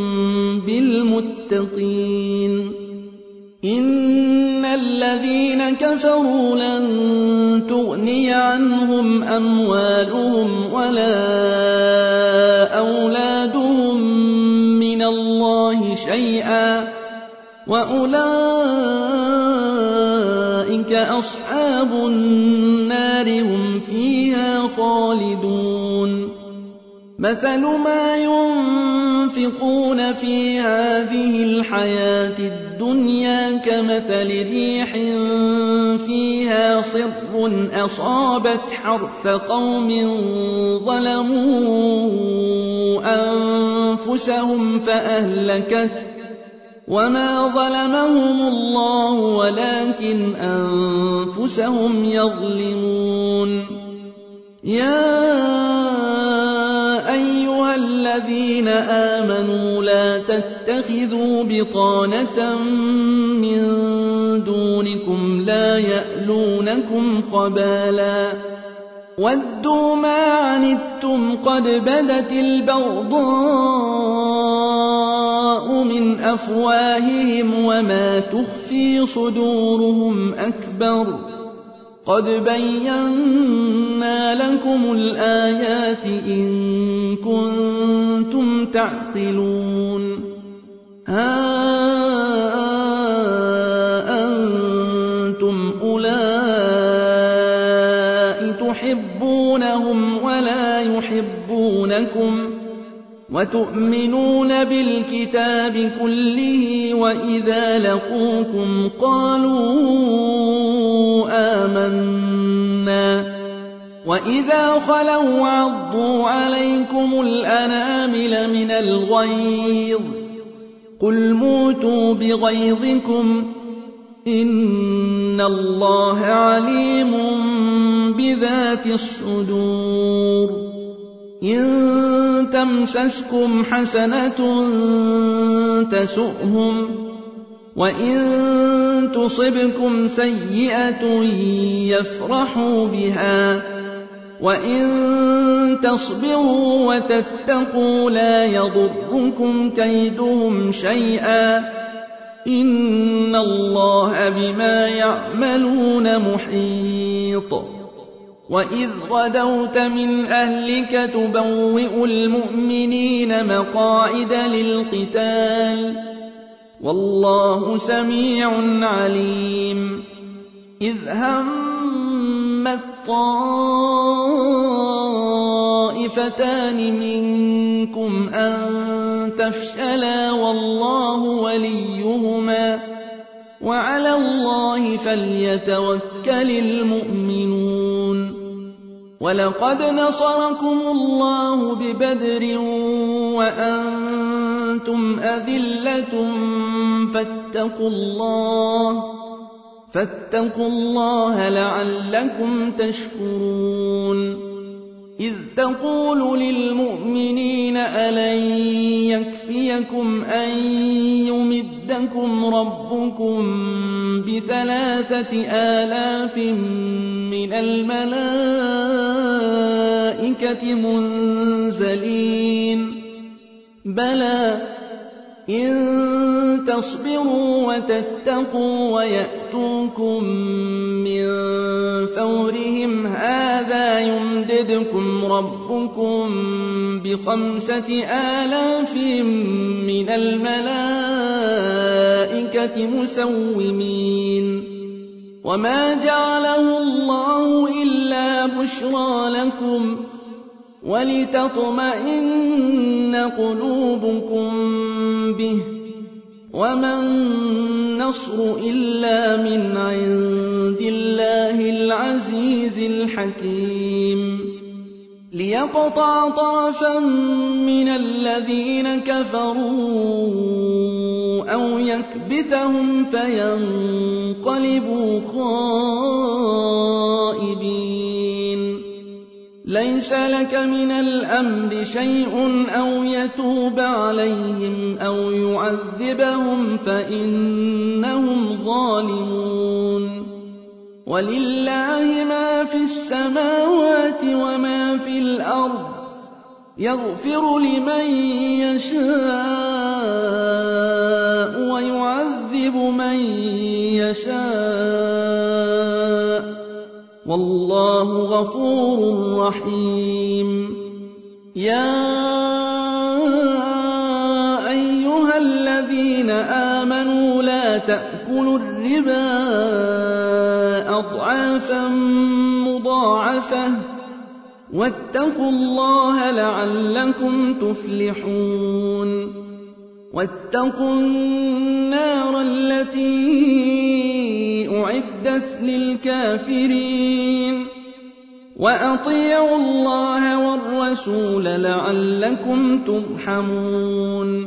Speaker 1: بالمتقين إن الذين كفروا لن تغني عنهم أموالهم ولا أولادهم من الله شيئا وأولئك أصحاب النار هم فيها خالدون مثل ما ينفقون في هذه الحياة الدنيا كمثل ريح فيها صر أصابت حرث قوم ظلموا أنفسهم فأهلكته وما ظلمهم الله ولكن أنفسهم يظلمون يا أيها الذين آمنوا لا تتخذوا بطانة من دونكم لا يألونكم خبالا وَدُّوا مَا عَنِتُّمْ قَدْ بَدَتِ الْبَغْضَاءُ مِنْ أَفْوَاهِهِمْ وَمَا تُخْفِي صُدُورُهُمْ أَكْبَرُ قَدْ بَيَّنَّا لَكُمُ الْآيَاتِ إِن كُنتُمْ تَعْقِلُونَ هَا أَنتُمْ أُولَاءِ تُحِبُّونَهُمْ وَلَا يُحِبُّونَكُمْ وَتُؤْمِنُونَ بِالْكِتَابِ كُلِّهِ وَإِذَا لَقُوكُمْ قَالُوا آمَنَّا وَإِذَا خَلَوْا عَضُّوا عَلَيْكُمُ الْأَنَامِلَ مِنَ الْغَيْظِ قُلْ مُوتُوا بِغَيْظِكُمْ إِنَّ اللَّهَ عَلِيمٌ بِذَاتِ الصُّدُورِ إِن تَمْسَسْكُمْ حَسَنَةٌ تَسُؤْهُمْ وَإِن تُصِبْكُمْ سَيِّئَةٌ يَفْرَحُوا بِهَا وَإِن تَصْبِرُوا وَتَتَّقُوا لَا يَضُرُّكُمْ كَيْدُهُمْ شَيْئًا إِنَّ اللَّهَ بِمَا يَعْمَلُونَ مُحِيطٌ وَإِذْ غَدَوْتَ مِنْ أَهْلِكَ تُبَوِّئُ الْمُؤْمِنِينَ مَقَاعِدَ لِلْقِتَالِ وَاللَّهُ سَمِيعٌ عَلِيمٌ إِذْ هَمَّتْ طَائِفَتَانِ مِنكُمْ أَن تَفْشَلَا وَاللَّهُ وَلِيُّهُمَا وَعَلَى اللَّهِ فَلْيَتَوَكَّلِ الْمُؤْمِنُونَ وَلَقَدْ نَصَرَكُمُ اللَّهُ بِبَدْرٍ وَأَنتُمْ أَذِلَّةٌ فَاتَّقُوا اللَّهَ فَاتَّقُوا اللَّهَ لَعَلَّكُمْ تَشْكُرُونَ إِذْ تَقُولُ لِلْمُؤْمِنِينَ أَلَنْ يَكْفِيَكُمْ أَنْ يُمِدَّكُمْ رَبُّكُمْ بِثَلَاثَةِ آلَافٍ مِنَ الْمَلَائِكَةِ مُنْزَلِينَ بَلَى إِن تَصْبِرُوا وَتَتَّقُوا وَيَأْتُوكُم مِّن فَوْرِهِمْ هَٰذَا يُمْدِدْكُمْ رَبُّكُم بِخَمْسَةِ آلَافٍ مِّنَ الْمَلَائِكَةِ مُسَوِّمِينَ وَمَا جَعَلَهُ اللَّهُ إِلَّا بُشْرَىٰ لَكُمْ وَلِتَطْمَئِنَّ قُلُوبُكُم بِهِ وَمَا النَّصْرُ إِلَّا مِنْ عِندِ اللَّهِ الْعَزِيزِ الْحَكِيمِ لِيَقْطَعَ طَرَفًا مِّنَ الَّذِينَ كَفَرُوا أَوْ يَكْبِتَهُمْ فَيَنقَلِبُوا خَائِبِينَ لَيْسَ لَكَ مِنَ الْأَمْرِ شَيْءٌ أَوْ يَتُوبَ عَلَيْهِمْ أَوْ يُعَذِّبَهُمْ فَإِنَّهُمْ ظَالِمُونَ وَلِلَّهِ مَا فِي السَّمَاوَاتِ وَمَا فِي الْأَرْضِ يَغْفِرُ لِمَن يَشَاءُ وَيُعَذِّبُ مَن يَشَاءُ وَاللَّهُ غَفُورٌ رَّحِيمٌ يَا أَيُّهَا الَّذِينَ آمَنُوا لَا تَأْكُلُوا الرِّبَا أَضْعَافًا مُّضَاعَفَةً وَاتَّقُوا اللَّهَ لَعَلَّكُمْ تُفْلِحُونَ وَاتَّقُوا النَّارَ الَّتِي أُعِدَّتْ لِلْكَافِرِينَ وَأَطِيعُوا اللَّهَ وَالرَّسُولَ لَعَلَّكُمْ تُرْحَمُونَ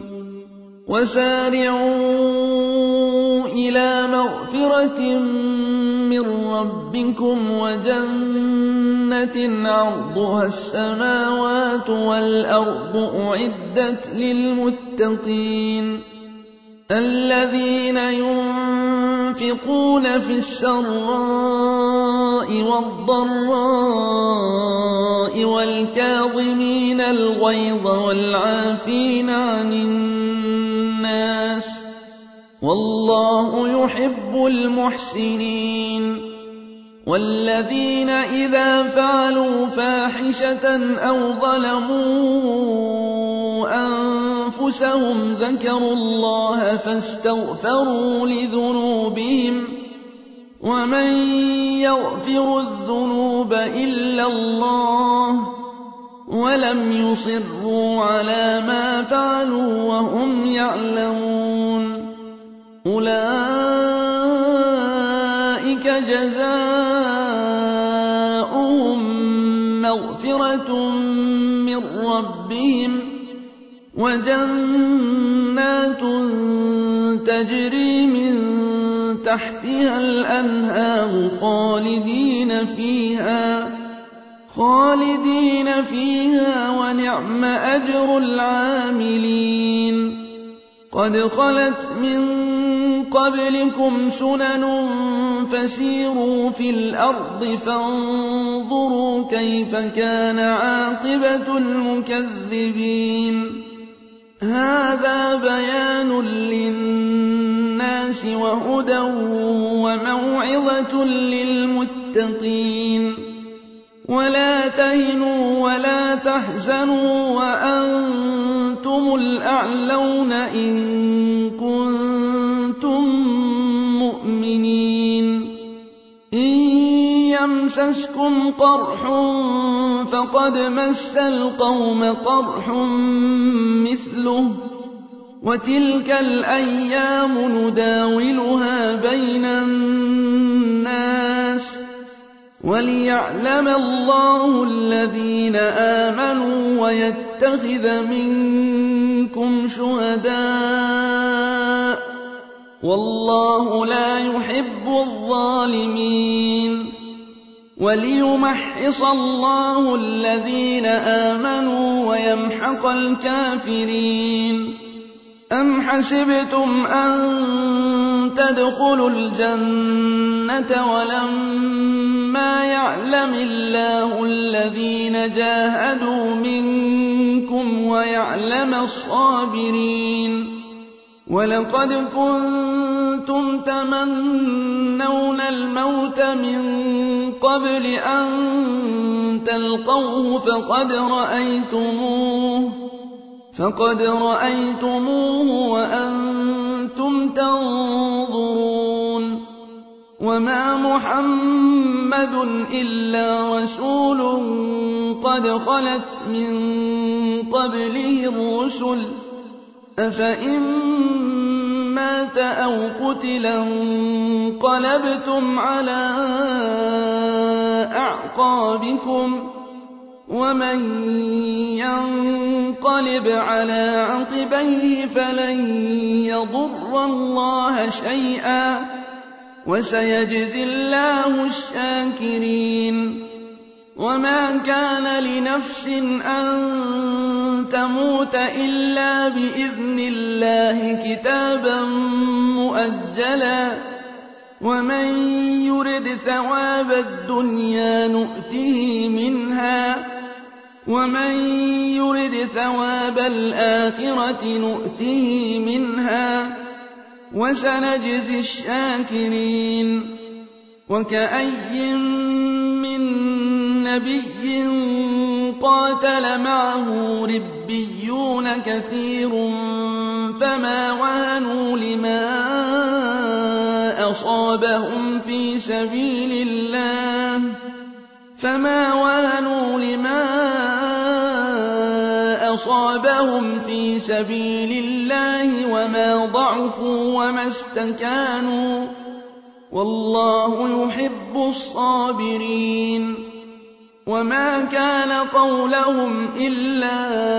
Speaker 1: وَسَارِعُوا إِلَىٰ مَغْفِرَةٍ مِّن رَّبِّكُمْ وَجَنَّةٍ عَرْضُهَا السَّمَاوَاتُ وَالْأَرْضُ أُعِدَّتْ لِلْمُتَّقِينَ الَّذِينَ يُنفِقُونَ ينفقون في السراء والضراء والكاظمين الغيظ والعافين عن الناس والله يحب المحسنين. والذين إذا فعلوا فاحشة أو ظلموا أنفسهم ذكروا الله فاستغفروا لذنوبهم ومن يغفر الذنوب إلا الله ولم يصروا على ما فعلوا وهم يعلمون أولئك جزاؤهم مغفرة من ربهم وجنات تجري من تحتها الأنهار خالدين فيها خالدين فيها ونعم أجر العاملين. قد خلت من قبلكم سنن فسيروا في الأرض فانظروا كيف كان عاقبة المكذبين. هذا بيان للناس وهدى وموعظة للمتقين. ولا تهنوا ولا تحزنوا وأنتم الأعلون إن كنتم مؤمنين. إن يمسسكم قرح فقد مس القوم قرح مثله وتلك الأيام نداولها بين الناس وليعلم الله الذين آمنوا ويتخذ منكم شهداء والله لا يحب الظالمين. وليمحص الله الذين آمنوا ويمحق الكافرين. أم حسبتم أن تدخلوا الجنة ولما يعلم الله الذين جاهدوا منكم ويعلم الصابرين. ولقد كنتم تمنون الموت من قبل أن تلقوه فقد رأيتموه فقد رأيتموه وأنتم تنظرون. وما محمد إلا رسول قد خلت من قبله الرسل أفإن مات أو قتل انقلبتم على أعقابكم ومن ينقلب على عقبيه فلن يضر الله شيئا وسيجزي الله الشاكرين. وما كان لنفس أن تموت إلا بإذن الله كتابا مؤجلا ومن يرد ثواب الدنيا نؤته منها ومن يرد ثواب الآخرة نؤته منها وسنجزي الشاكرين. وكأي من نبي قاتل معه ربيون كثير فما وهنوا لما أصابهم في سبيل الله فما وهنوا لما أصابهم في سبيل الله وما ضعفوا وما استكانوا والله يحب الصابرين. وما كان قولهم إلا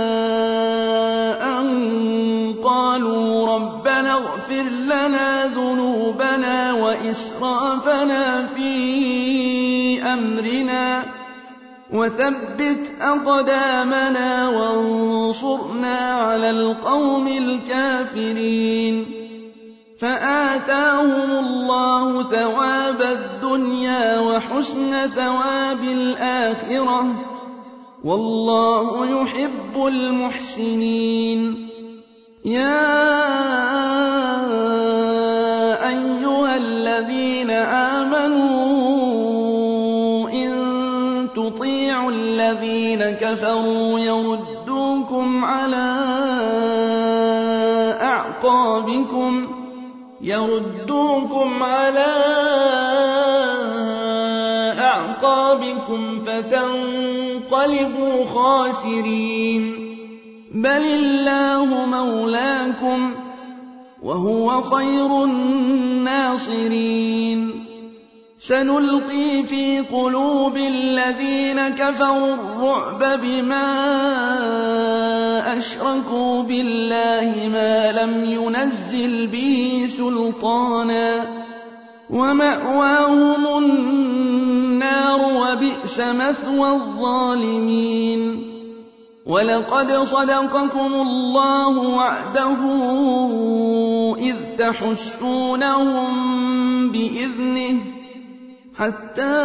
Speaker 1: أن قالوا ربنا اغفر لنا ذنوبنا وإسرافنا في أمرنا وثبت أقدامنا وانصرنا على القوم الكافرين. فآمنوا آتاهم الله ثواب الدنيا وحسن ثواب الآخرة والله يحب المحسنين يا أيها الذين آمنوا إن تطيعوا الذين كفروا يردوكم على أعقابكم يردوكم على أعقابكم فتنقلبوا خاسرين بل الله مولاكم وهو خير الناصرين سنلقي في قلوب الذين كفروا الرعب بما أشركوا بالله ما لم ينزل به سلطانا ومأواهم النار وبئس مثوى الظالمين ولقد صدقكم الله وعده إذ تحسونهم بإذنه حتى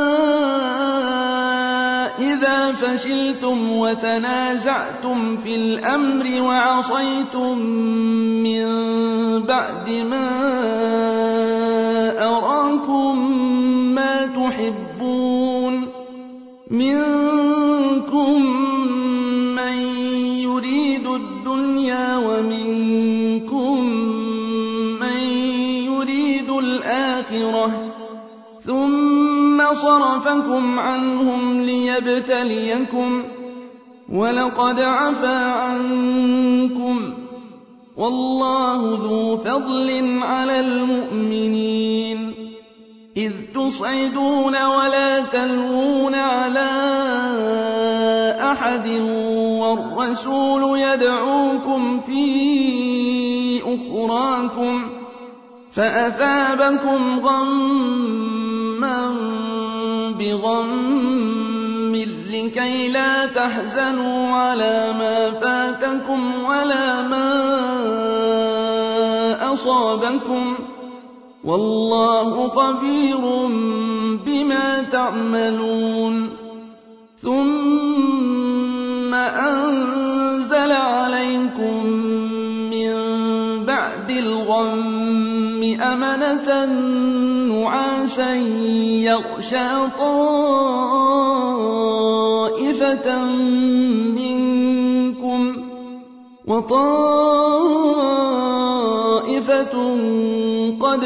Speaker 1: إذا فشلتم وتنازعتم في الأمر وعصيتم من بعد ما أراكم ما تحبون منكم من يريد الدنيا ومنكم من يريد الآخرة ثم صرفكم عنهم ليبتليكم ولقد عفا عنكم والله ذو فضل على المؤمنين إذ تصعدون ولا تلوون على أحد والرسول يدعوكم في أخراكم فأثابكم غما بغم لكي لا تحزنوا على ما فاتكم ولا ما أصابكم والله خبير بما تعملون ثم أنزل عليكم من بعد الغم أمنة نعاسا يغشى طائفة منكم وطائفة قد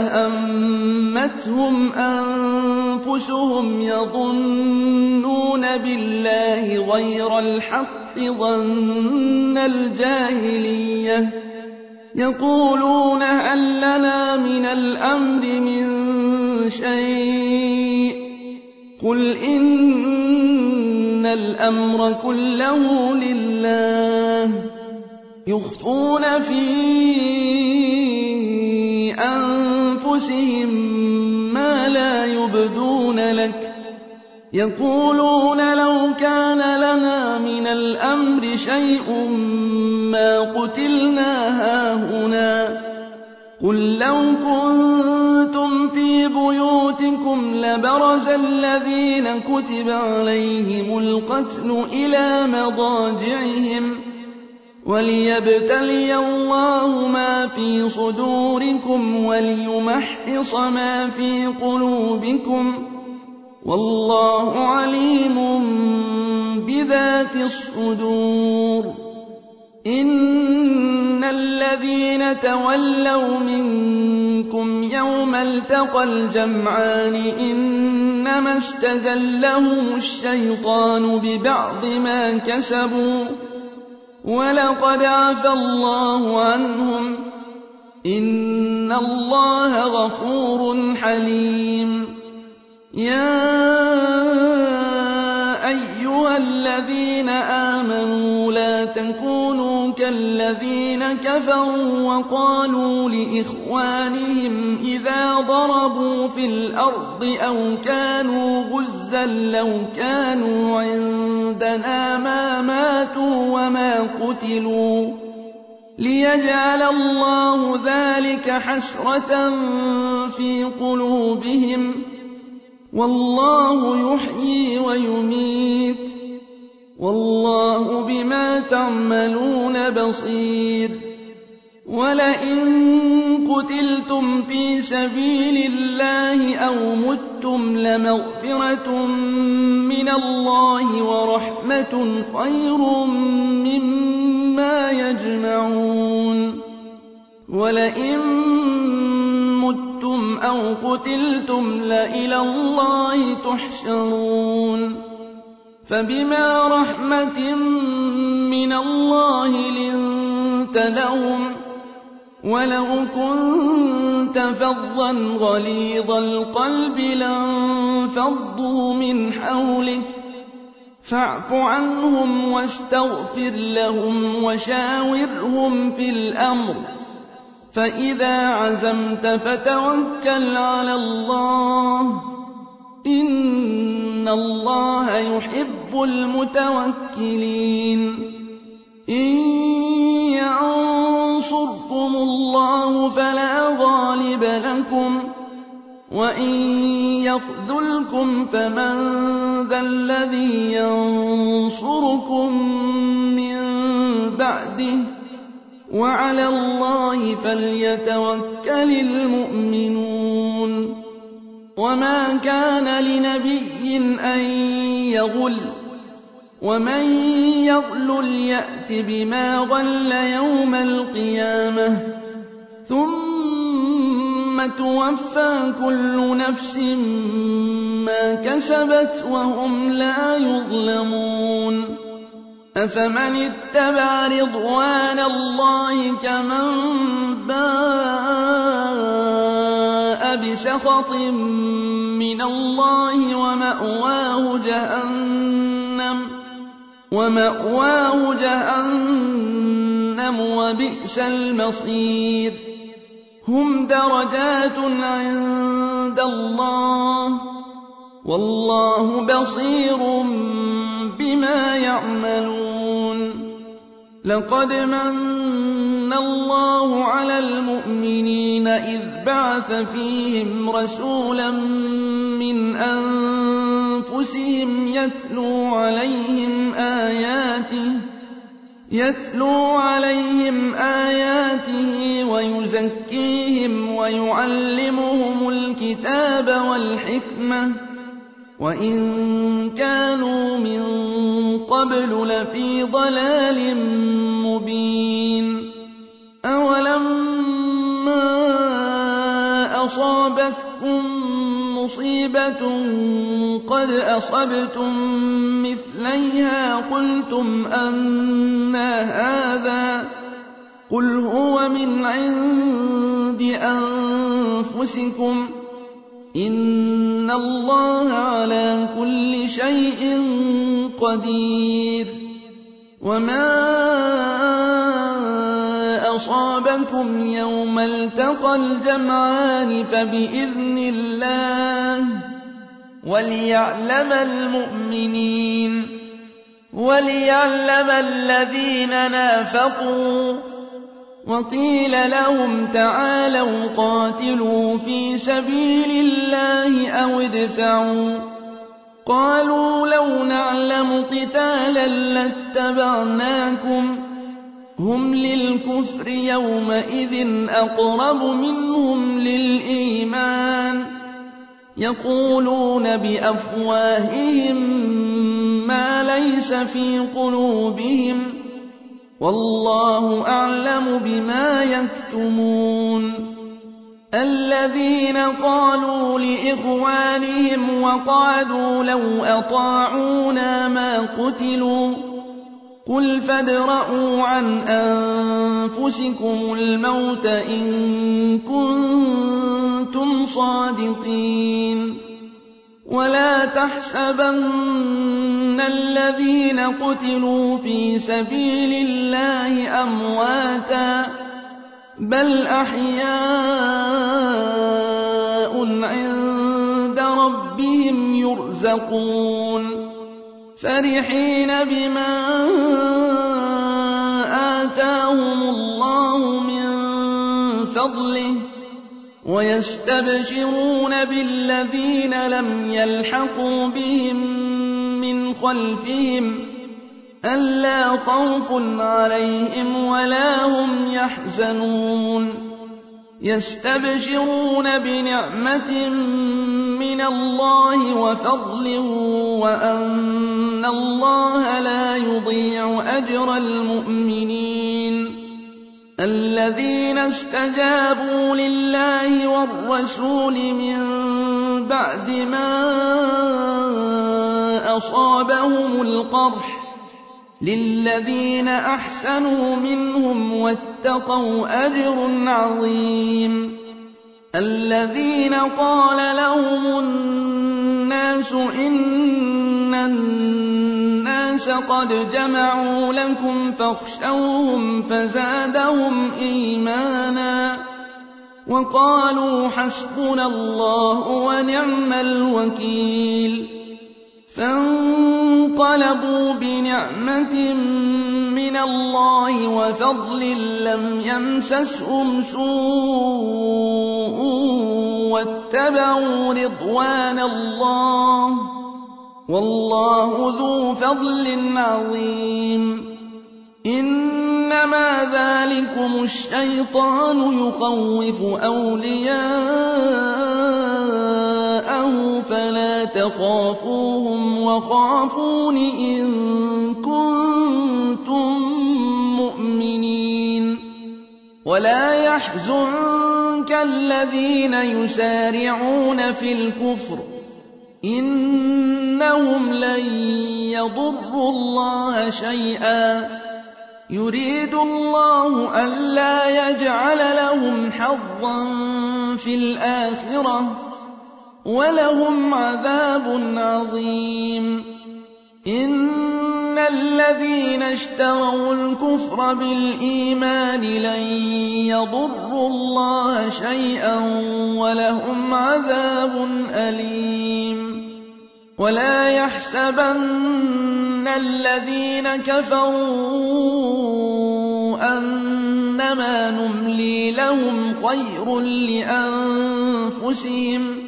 Speaker 1: أهمتهم أنفسهم يظنون بالله غير الحق ظن الجاهلية يقولون هل لنا من الأمر من شيء قل إن الأمر كله لله يخفون في أنفسهم ما لا يبدون لك يقولون لو كان لنا من الأمر شيء ما قتلنا هاهنا قل لو كنتم في بيوتكم لبرز الذين كتب عليهم القتل إلى مضاجعهم وليبتلي الله ما في صدوركم وليمحص ما في قلوبكم والله عليم بذات الصدور إن الذين تولوا منكم يوم التقى الجمعان إنما استزلهم الشيطان ببعض ما كسبوا ولقد عفى الله عنهم إن الله غفور حليم يا أيها الذين آمنوا لا تكونوا كالذين كفروا وقالوا لإخوانهم إذا ضربوا في الأرض أو كانوا غزا لو كانوا عندنا ما ماتوا وما قتلوا ليجعل الله ذلك حسرة في قلوبهم، والله يحيي ويميت، والله بما تعملون بصير. ولئن قتلتم في سبيل الله أو متم لمغفرة من الله ورحمة خير مما يجمعون. ولئن متم أو قتلتم لإلى الله تحشرون. فبما رحمة من الله لنت لهم، ولو كنت فظا غليظ القلب لانفضوا من حولك، فاعف عنهم واستغفر لهم وشاورهم في الأمر، فإذا عزمت فتوكل على الله، إن الله يحب المتوكلين. إن ينصركم الله فلا غالب لكم، وإن يخذلكم فمن ذا الذي ينصركم من بعده، وعلى الله فليتوكل المؤمنون. وما كان لنبي أن يغل، ومن يغلل يأت بما غل يوم القيامة، ثم توفى كل نفس ما كسبت وهم لا يظلمون. أفمن اتبع رضوان الله كمن باء بسخط من الله ومأواه جهنم ومأواه جهنم وبئس المصير. هم درجات عند الله، والله بصير بما يعملون. لقد من الله على المؤمنين إذ بعث فيهم رسولا من أنفسهم يتلو عليهم آياته يتلو عليهم آياته ويزكيهم ويعلمهم الكتاب والحكمة، وإن كانوا من قبل لفي ضلال مبين. أولما أصابتكم مصيبة قد أصبتم مثليها قلتم أنى هذا، قل هو من عند أنفسكم، إن الله على كل شيء قدير. وما أصابكم يوم التقى الجمعان فبإذن الله وليعلم المؤمنين وليعلم الذين نافقوا. وقيل لهم تعالوا قاتلوا في سبيل الله أو ادفعوا، قالوا لو نعلم قتالا لاتبعناكم، هم للكفر يومئذ أقرب منهم للإيمان، يقولون بأفواههم ما ليس في قلوبهم، والله أعلم بما يكتمون. الذين قالوا لإخوانهم وقعدوا لو أطاعونا ما قتلوا، قل فادرءوا عن أنفسكم الموت إن كنتم صادقين. ولا تحسبن الذين قتلوا في سبيل الله أمواتا، بل أحياء عند ربهم يرزقون، فرحين بما آتاهم الله فضله ويستبشرون بالذين لم يلحقوا بهم من خلفهم ألا خوف عليهم ولا هم يحزنون يستبشرون بنعمة من الله وفضل وأن الله لا يضيع أجر المؤمنين الذين استجابوا لله والرسول من بعد ما أصابهم القرح للذين أحسنوا منهم واتقوا أجر عظيم الذين قال لهم الناس إن الناس قد جمعوا لكم فاخشوهم فزادهم إيمانا وقالوا حسبنا الله ونعم الوكيل فانقلبوا بنعمة من الله وفضل لم يمسسهم سوء واتبعوا رضوان الله والله ذو فضل عظيم إنما ذلكم الشيطان يخوف أولياءه فلا تخافوهم وخافون إن كنتم مؤمنين ولا يحزنك الذين يسارعون في الكفر إنهم لن يضروا الله شيئا يريد الله ألا يجعل لهم حظا في الآخرة ولهم عذاب عظيم إن الذين اشتروا الكفر بالإيمان لن يضروا الله شيئا ولهم عذاب أليم ولا يحسبن الذين كفروا أنما نملي لهم خير لأنفسهم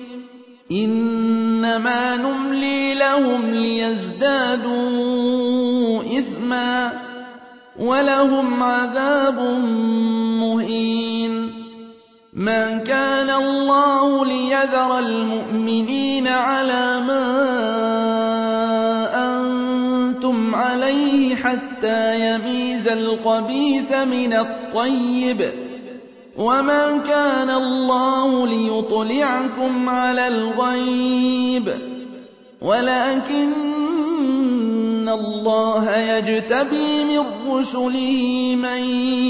Speaker 1: إنما نملي لهم ليزدادوا إثما ولهم عذاب مهين ما كان الله ليذر المؤمنين على ما أنتم عليه حتى يميز الخبيث من الطيب وما كان الله ليطلعكم على الغيب ولكن الله يجتبي من رسله من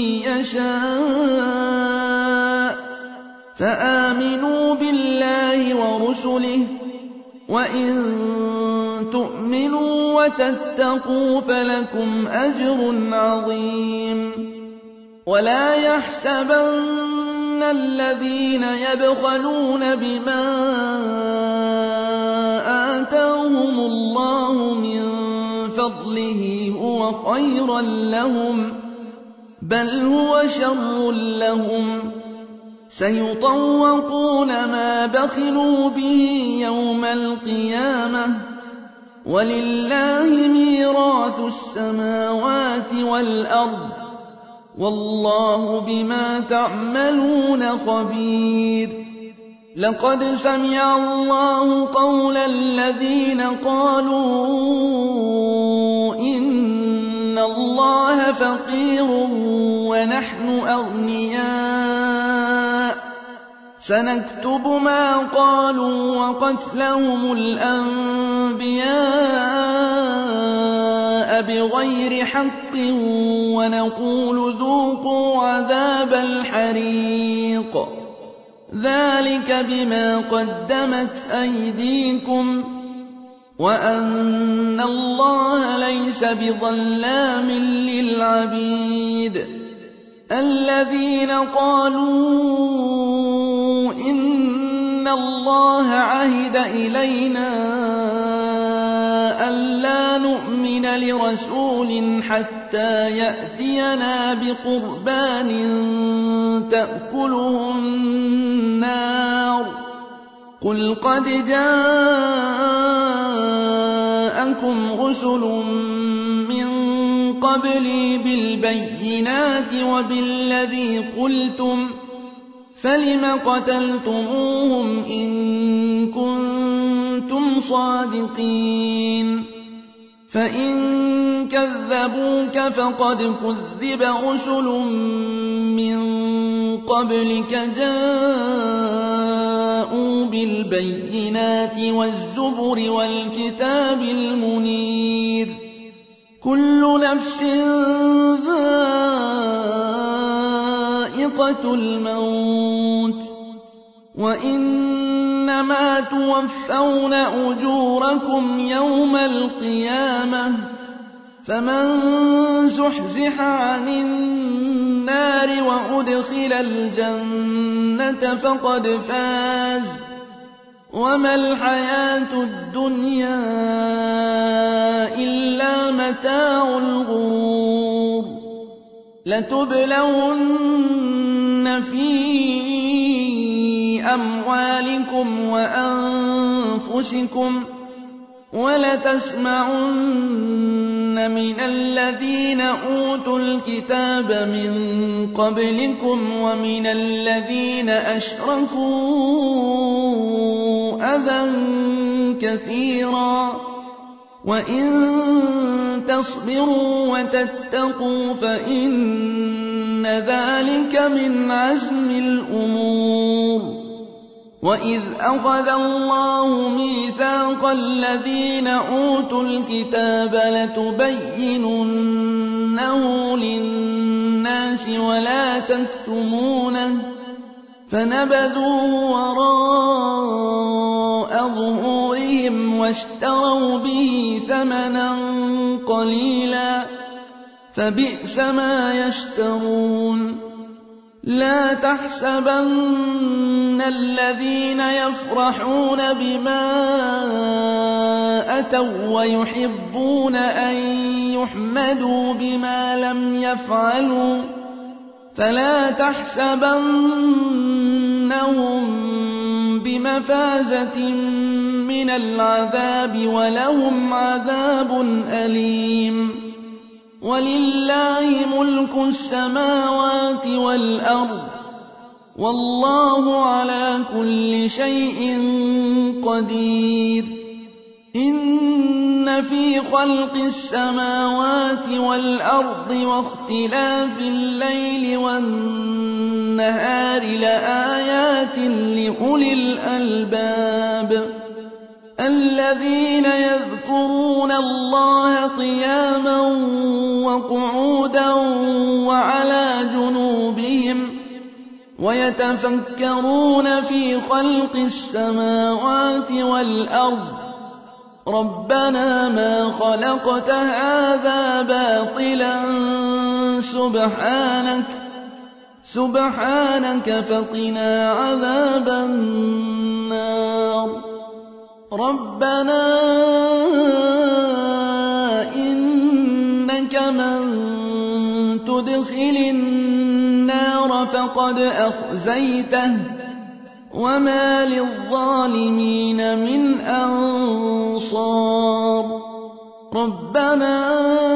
Speaker 1: يشاء فآمنوا بالله ورسله وإن تؤمنوا وتتقوا فلكم أجر عظيم ولا يحسبن الذين يبخلون بما آتاهم الله من فضله هو خيرا لهم بل هو شر لهم سيطوقون ما بخلوا به يوم القيامة ولله ميراث السماوات والأرض والله بما تعملون خبير لقد سمع الله قول الذين قالوا إن الله فقير ونحن أغنياء سنكتب ما قالوا وقتلهم الأنبياء بغير حق ونقول ذوقوا عذاب الحريق ذلك بما قدمت أيديكم وأن الله ليس بظلام للعبيد الذين قالوا إن الله عهد إلينا ألا نؤمن لرسول حتى حتى يأتينا بقربان تأكله النار قل قد جاءكم رسل من قبلي بالبينات وبالذي قلتم فلم قتلتموهم إن كنتم صادقين فإن كذبوك فقد كذب رسل من قبلك جاءوا بالبينات والزبر والكتاب المنير كل نفس ذائقة الموت وإنما توفون أجوركم يوم القيامة فمن زحزح عن النار وأدخل الجنة فقد فاز وما الحياة الدنيا إلا متاع الغرور لتبلون في أموالكم وأنفسكم ولتسمعن من الذين أوتوا الكتاب من قبلكم ومن الذين أشركوا أذى كثيرا وإن تصبروا وتتقوا فإن ذلك من عزم الأمور وإذ أخذ الله ميثاق الذين أوتوا الكتاب لتبيننه للناس ولا تكتمونه فنبذوه وراء ظهورهم واشتروا به ثمنا قليلا فبئس ما يشترون لا تحسبن الذين يفرحون بما أتوا ويحبون أن يحمدوا بما لم يفعلوا فلا تحسبنهم بمفازة من العذاب ولهم عذاب أليم ولله ملك السماوات والأرض والله على كل شيء قدير إن في خلق السماوات والأرض واختلاف الليل والنهار لآيات لأولي الألباب الذين يذكرون الله قياما وقعودا وعلى جنوبهم ويتفكرون في خلق السماوات والأرض ربنا ما خلقت هذا باطلا سبحانك سبحانك فقنا عذاب النار ربنا إنك من تدخل النار فقد أخزيته وما للظالمين من أنصار ربنا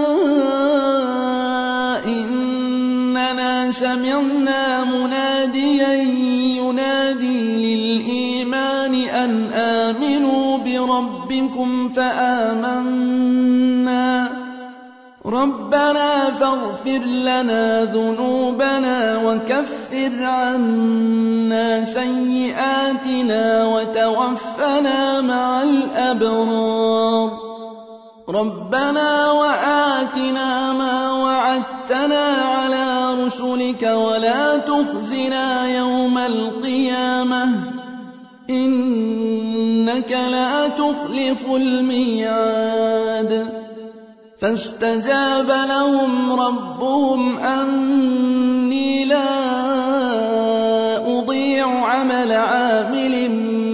Speaker 1: إننا سمعنا مناديا ينادي للإيمان أن آمنوا بربكم فآمنا ربنا فاغفر لنا ذنوبنا وكفر عنا سيئاتنا وتوفنا مع الأبرار ربنا وآتنا ما وعدتنا على رسلك ولا تخزنا يوم القيامة إنك لا تخلف الميعاد فاستجاب لهم ربهم أني لا أضيع عمل عامل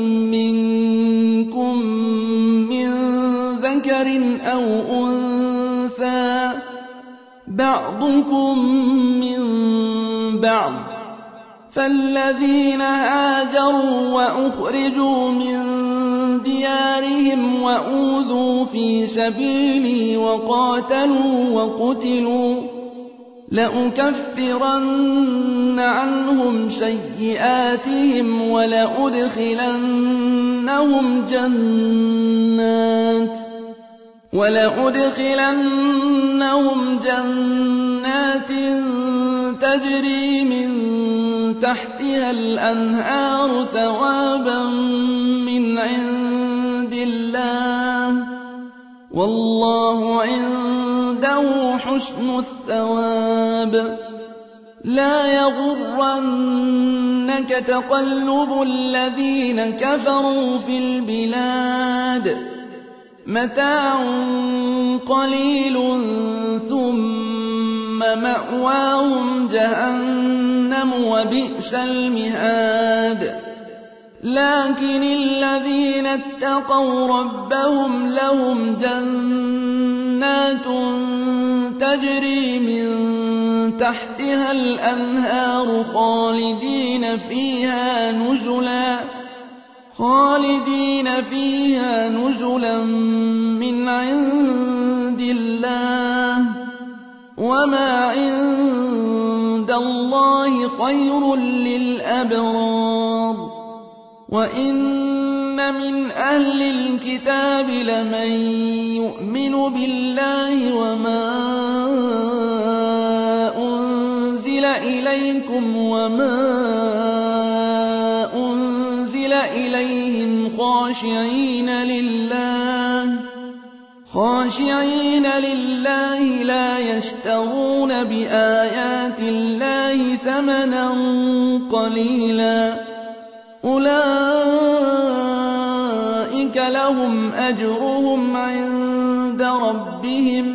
Speaker 1: منكم من ذكر أو أنثى بَعْضُكُم مِّن بَعْضٍ فالذين هاجروا وأخرجوا من ديارهم وأوذوا في سبيلي وقاتلوا وقتلوا لأكفرن عنهم سيئاتهم ولأدخلنهم جنات ولأدخلنهم جنات تجري من تحتها الأنهار ثوابا من عند الله والله عنده حسن الثواب لا يغرنك تقلب الذين كفروا في البلاد متاع قليل ثم مأواهم جهنم وبئس المهاد لكن الذين اتقوا ربهم لهم جنات تجري من تحتها الأنهار خالدين فيها نزلا خالدين فيها نزلا من عند الله وما عند الله خير للأبرار وإن من أهل الكتاب لمن يؤمن بالله وما أنزل إليكم وما أنزل إليهم خاشعين لله خاشعين لله لا يشترون بآيات الله ثمنا قليلا أولئك لهم أجرهم عند ربهم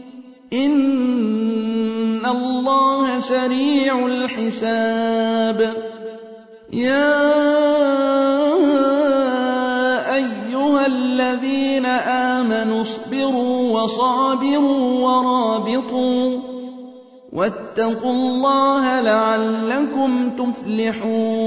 Speaker 1: إن الله سريع الحساب يا أيها الذين آمنوا اصبروا وصابروا ورابطوا واتقوا الله لعلكم تفلحون